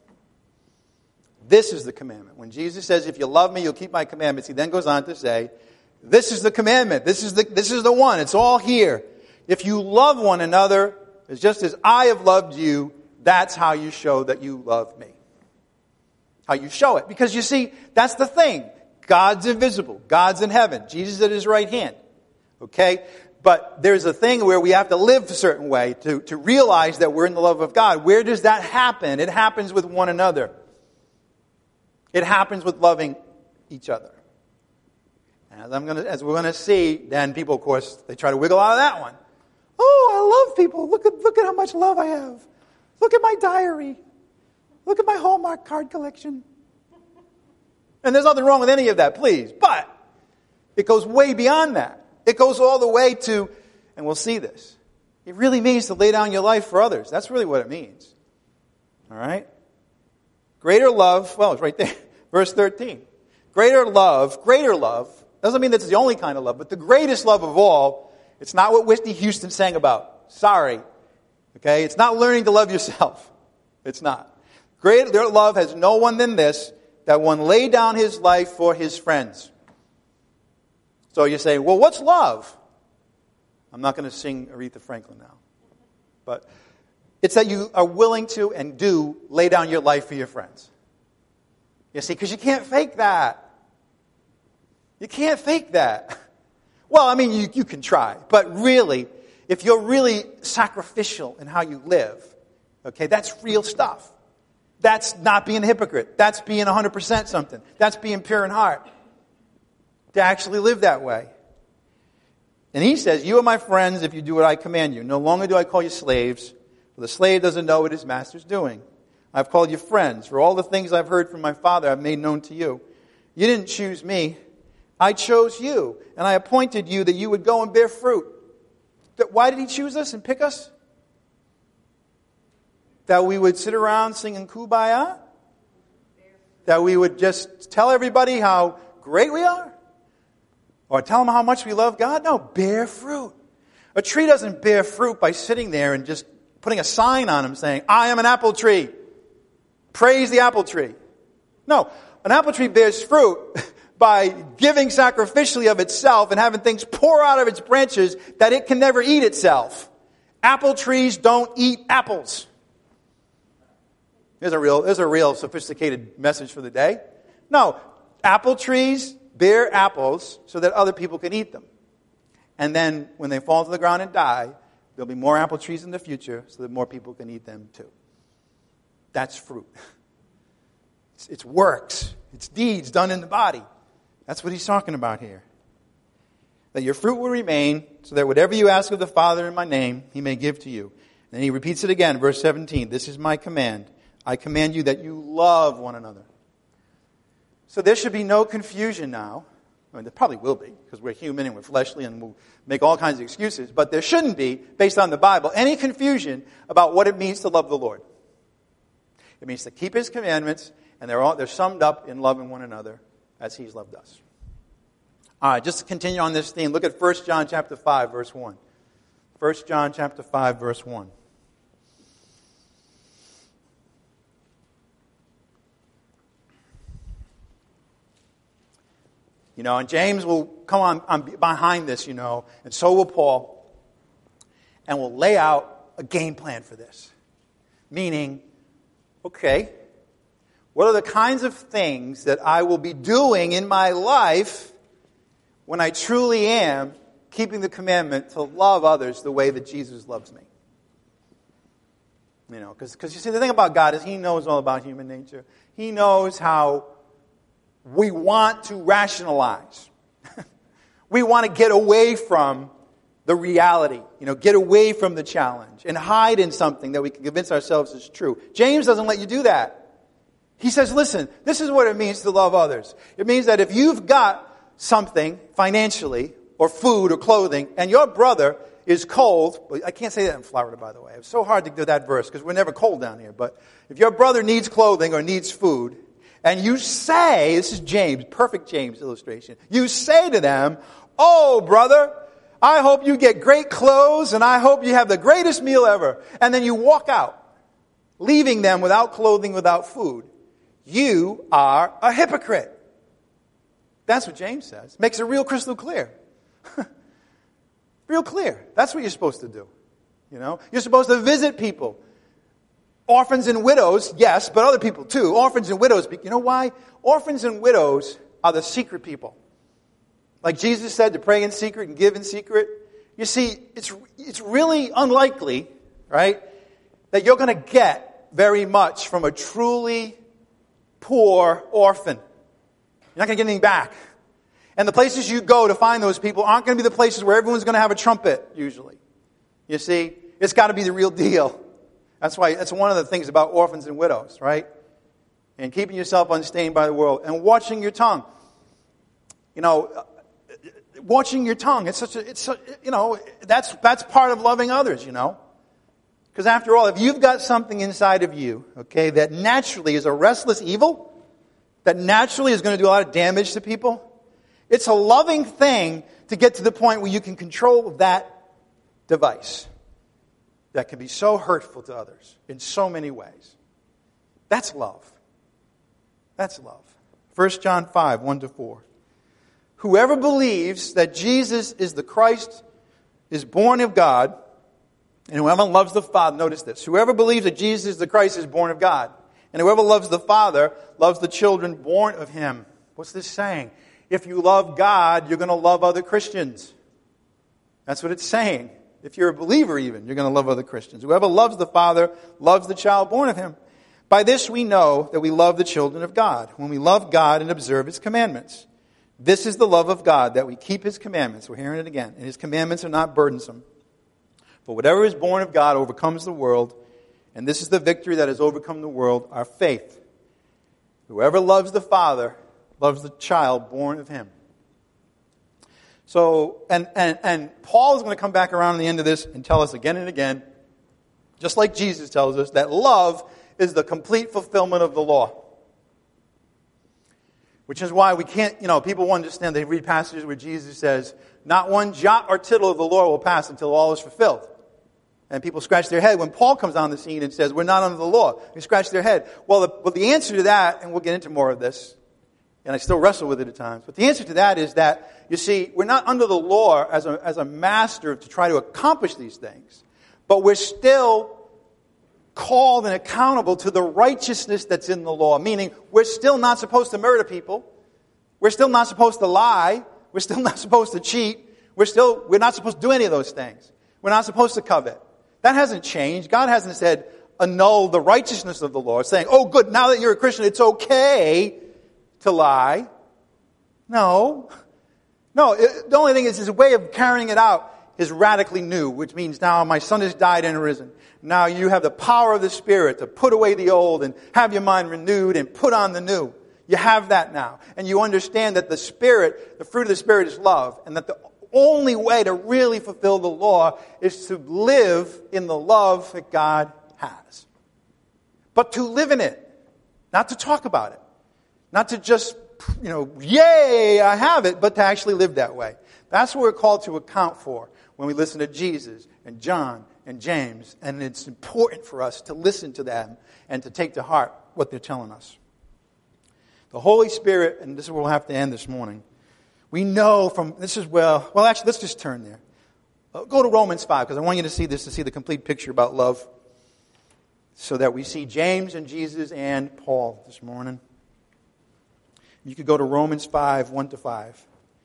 This is the commandment. When Jesus says, if you love me, you'll keep my commandments, he then goes on to say, this is the commandment. This is the one. It's all here. If you love one another, it's just as I have loved you, that's how you show that you love me. How you show it. Because you see, that's the thing. God's invisible. God's in heaven. Jesus at his right hand. Okay? But there's a thing where we have to live a certain way to realize that we're in the love of God. Where does that happen? It happens with one another. It happens with loving each other. And as we're going to see, then people, of course, they try to wiggle out of that one. Oh, I love people. Look at how much love I have. Look at my diary. Look at my Hallmark card collection. And there's nothing wrong with any of that, please. But it goes way beyond that. It goes all the way to, and we'll see this, it really means to lay down your life for others. That's really what it means. All right? Greater love, well, it's right there. Verse 13. Greater love doesn't mean that's the only kind of love, but the greatest love of all, it's not what Whitney Houston sang about. Sorry. Okay? It's not learning to love yourself. It's not. Greater love has no one than this, that one lay down his life for his friends. So you say, well, what's love? I'm not going to sing Aretha Franklin now. But it's that you are willing to and do lay down your life for your friends. You see, because you can't fake that. You can't fake that. Well, I mean, you can try. But really, if you're really sacrificial in how you live, okay, that's real stuff. That's not being a hypocrite. That's being 100% something. That's being pure in heart. To actually live that way. And he says, you are my friends if you do what I command you. No longer do I call you slaves, for the slave doesn't know what his master's doing. I've called you friends, for all the things I've heard from my Father I've made known to you. You didn't choose me. I chose you, and I appointed you that you would go and bear fruit. Why did he choose us and pick us? That we would sit around singing Kumbaya? That we would just tell everybody how great we are? Or tell them how much we love God? No, bear fruit. A tree doesn't bear fruit by sitting there and just putting a sign on him saying, I am an apple tree. Praise the apple tree. No, an apple tree bears fruit by giving sacrificially of itself and having things pour out of its branches that it can never eat itself. Apple trees don't eat apples. There's a real sophisticated message for the day. No, apple trees bear apples so that other people can eat them. And then when they fall to the ground and die, there'll be more apple trees in the future so that more people can eat them too. That's fruit. It's works. It's deeds done in the body. That's what he's talking about here. That your fruit will remain so that whatever you ask of the Father in my name, he may give to you. And then he repeats it again, verse 17. This is my command. I command you that you love one another. So there should be no confusion now. I mean, there probably will be, because we're human and we're fleshly and we'll make all kinds of excuses. But there shouldn't be, based on the Bible, any confusion about what it means to love the Lord. It means to keep his commandments, and they're summed up in loving one another as he's loved us. All right, just to continue on this theme, look at 1 John chapter 5, verse 1. 1 John chapter 5, verse 1. And James will come on behind this, and so will Paul, and will lay out a game plan for this. Meaning, okay, what are the kinds of things that I will be doing in my life when I truly am keeping the commandment to love others the way that Jesus loves me? Because you see, the thing about God is he knows all about human nature. He knows how we want to rationalize. We want to get away from the reality, get away from the challenge and hide in something that we can convince ourselves is true. James doesn't let you do that. He says, listen, this is what it means to love others. It means that if you've got something financially or food or clothing and your brother is cold, I can't say that in Florida, by the way. It's so hard to do that verse because we're never cold down here. But if your brother needs clothing or needs food, and you say, this is James, perfect James illustration. You say to them, oh, brother, I hope you get great clothes and I hope you have the greatest meal ever. And then you walk out, leaving them without clothing, without food. You are a hypocrite. That's what James says. Makes it real crystal clear. Real clear. That's what you're supposed to do. You're supposed to visit people. Orphans and widows, yes, but other people too. Orphans and widows, you know why? Orphans and widows are the secret people. Like Jesus said, to pray in secret and give in secret. You see, it's really unlikely, right, that you're going to get very much from a truly poor orphan. You're not going to get anything back. And the places you go to find those people aren't going to be the places where everyone's going to have a trumpet, usually. You see, it's got to be the real deal. That's one of the things about orphans and widows, right? And keeping yourself unstained by the world. And watching your tongue. Watching your tongue. That's part of loving others, Because after all, if you've got something inside of you, okay, that naturally is a restless evil, that naturally is going to do a lot of damage to people, it's a loving thing to get to the point where you can control that device. That can be so hurtful to others in so many ways. That's love. That's love. 1 John 5, 1-4. Whoever believes that Jesus is the Christ is born of God, and whoever loves the Father, notice this, whoever believes that Jesus is the Christ is born of God, and whoever loves the Father loves the children born of him. What's this saying? If you love God, you're going to love other Christians. That's what it's saying. If you're a believer even, you're going to love other Christians. Whoever loves the Father loves the child born of him. By this we know that we love the children of God, when we love God and observe his commandments. This is the love of God, that we keep his commandments. We're hearing it again. And his commandments are not burdensome. For whatever is born of God overcomes the world, and this is the victory that has overcome the world, our faith. Whoever loves the Father loves the child born of him. So, and Paul is going to come back around at the end of this and tell us again and again, just like Jesus tells us, that love is the complete fulfillment of the law. Which is why we can't, people understand, they read passages where Jesus says, not one jot or tittle of the law will pass until all is fulfilled. And people scratch their head when Paul comes on the scene and says, we're not under the law. They scratch their head. Well, the answer to that, and we'll get into more of this, and I still wrestle with it at times, but the answer to that is that, you see, we're not under the law as a master to try to accomplish these things, but we're still called and accountable to the righteousness that's in the law. Meaning, we're still not supposed to murder people. We're still not supposed to lie. We're still not supposed to cheat. We're not supposed to do any of those things. We're not supposed to covet. That hasn't changed. God hasn't said, annul the righteousness of the law, saying, oh good, now that you're a Christian, it's okay to lie. No. The only thing is his way of carrying it out is radically new, which means now my son has died and arisen. Now you have the power of the Spirit to put away the old and have your mind renewed and put on the new. You have that now. And you understand that the Spirit, the fruit of the Spirit is love. And that the only way to really fulfill the law is to live in the love that God has. But to live in it. Not to talk about it. Not to just, yay, I have it, but to actually live that way. That's what we're called to account for when we listen to Jesus and John and James. And it's important for us to listen to them and to take to heart what they're telling us. The Holy Spirit, and this is where we'll have to end this morning. We know from, actually, let's just turn there. Go to Romans 5, because I want you to see this, to see the complete picture about love. So that we see James and Jesus and Paul this morning. You could go to Romans 5, 1-5.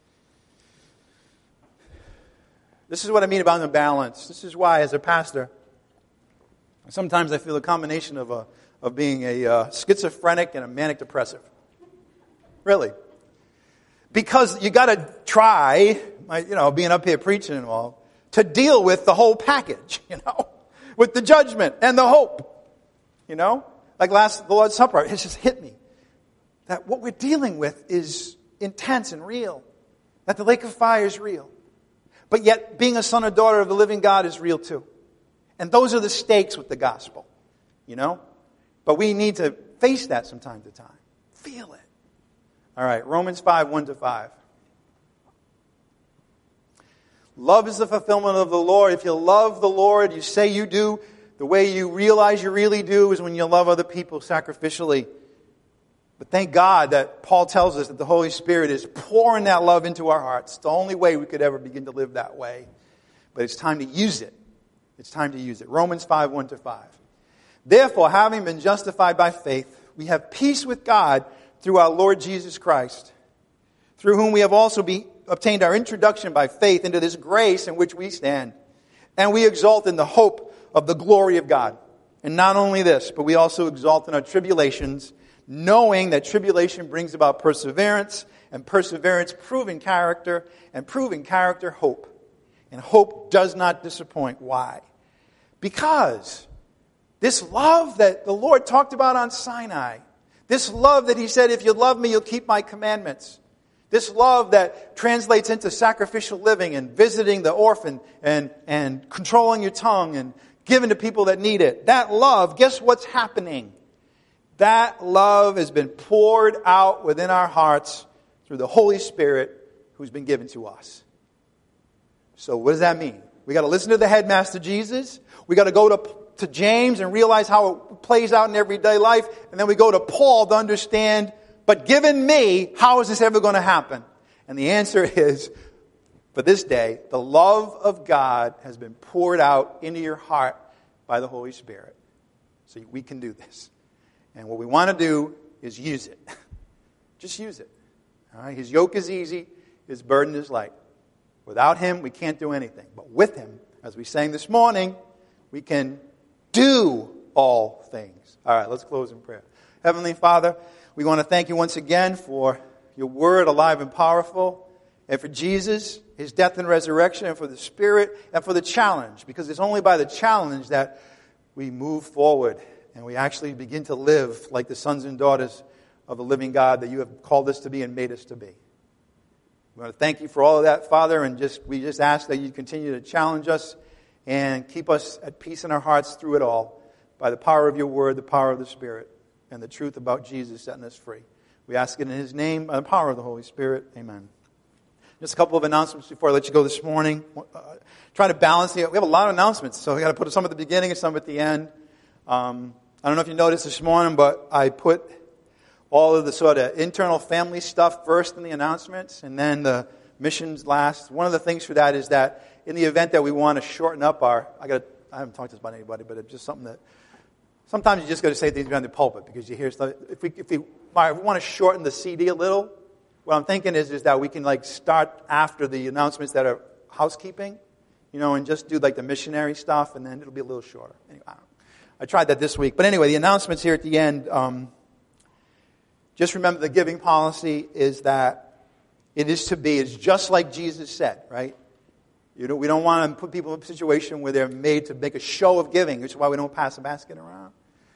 This is what I mean about imbalance. This is why, as a pastor, sometimes I feel a combination of being a schizophrenic and a manic depressive. Really. Because you got to try, being up here preaching and all, to deal with the whole package, with the judgment and the hope. Like the Lord's Supper, it just hit me. That what we're dealing with is intense and real. That the lake of fire is real. But yet, being a son or daughter of the living God is real too. And those are the stakes with the gospel. But we need to face that from time to time. Feel it. All right, Romans 5, 1-5. Love is the fulfillment of the Lord. If you love the Lord, you say you do. The way you realize you really do is when you love other people sacrificially. But thank God that Paul tells us that the Holy Spirit is pouring that love into our hearts. It's the only way we could ever begin to live that way. But it's time to use it. It's time to use it. Romans 5, 1-5. Therefore, having been justified by faith, we have peace with God through our Lord Jesus Christ, through whom we have also obtained our introduction by faith into this grace in which we stand. And we exult in the hope of the glory of God. And not only this, but we also exult in our tribulations, knowing that tribulation brings about perseverance, and perseverance proving character, and proving character hope. And hope does not disappoint. Why? Because this love that the Lord talked about on Sinai, this love that He said, if you love me, you'll keep my commandments. This love that translates into sacrificial living and visiting the orphan and controlling your tongue and giving to people that need it. That love, guess what's happening? That love has been poured out within our hearts through the Holy Spirit who's been given to us. So what does that mean? We got to listen to the headmaster Jesus. We got to go to James and realize how it plays out in everyday life. And then we go to Paul to understand, but given me, how is this ever going to happen? And the answer is, for this day, the love of God has been poured out into your heart by the Holy Spirit. So we can do this. And what we want to do is use it. Just use it. All right? His yoke is easy. His burden is light. Without him, we can't do anything. But with him, as we sang this morning, we can do all things. All right, let's close in prayer. Heavenly Father, we want to thank you once again for your word, alive and powerful, and for Jesus, his death and resurrection, and for the Spirit, and for the challenge, because it's only by the challenge that we move forward and we actually begin to live like the sons and daughters of the living God that you have called us to be and made us to be. We want to thank you for all of that, Father, and we just ask that you continue to challenge us and keep us at peace in our hearts through it all by the power of your word, the power of the Spirit, and the truth about Jesus setting us free. We ask it in his name by the power of the Holy Spirit. Amen. Just a couple of announcements before I let you go this morning. Trying to balance we have a lot of announcements, so we got to put some at the beginning and some at the end. I don't know if you noticed this morning, but I put all of the sort of internal family stuff first in the announcements, and then the missions last. One of the things for that is that in the event that we want to shorten up I haven't talked this about anybody, but it's just something that sometimes you just got to say things behind the pulpit because you hear stuff. If we want to shorten the CD a little, what I'm thinking is that we can start after the announcements that are housekeeping, and just do the missionary stuff, and then it'll be a little shorter. Anyway, I tried that this week, but anyway, the announcements here at the end. Just remember the giving policy is that it's just like Jesus said, right? We don't want to put people in a situation where they're made to make a show of giving, which is why we don't pass a basket around.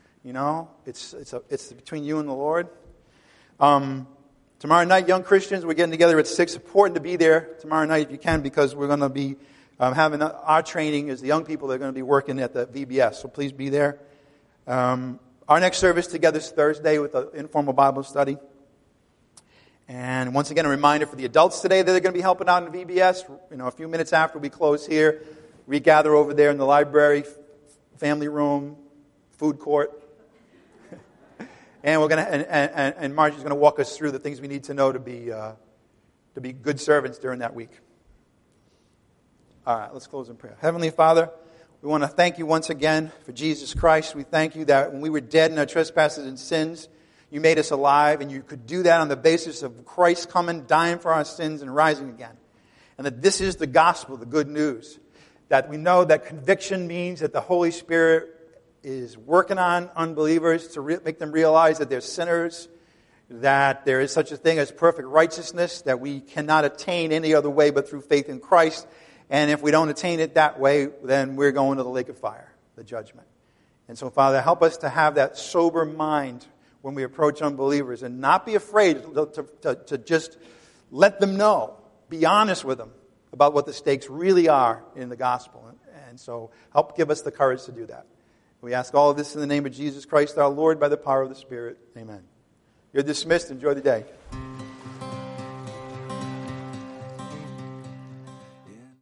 It's between you and the Lord. Tomorrow night, young Christians, we're getting together at 6. Important to be there tomorrow night if you can, because we're going to be having our training as the young people that are going to be working at the VBS. So please be there. Our next service together is Thursday with an informal Bible study. And once again, a reminder for the adults today that they're going to be helping out in the VBS. A few minutes after we close here, regather over there in the library, family room, food court. And we're going to, and Margie's going to walk us through the things we need to know to be good servants during that week. All right, let's close in prayer. Heavenly Father, we want to thank you once again for Jesus Christ. We thank you that when we were dead in our trespasses and sins, you made us alive, and you could do that on the basis of Christ coming, dying for our sins, and rising again. And that this is the gospel, the good news. That we know that conviction means that the Holy Spirit is working on unbelievers to make them realize that they're sinners, that there is such a thing as perfect righteousness, that we cannot attain any other way but through faith in Christ. And if we don't attain it that way, then we're going to the lake of fire, the judgment. And so, Father, help us to have that sober mind when we approach unbelievers and not be afraid to just let them know, be honest with them about what the stakes really are in the gospel. And so help give us the courage to do that. We ask all of this in the name of Jesus Christ, our Lord, by the power of the Spirit. Amen. You're dismissed. Enjoy the day.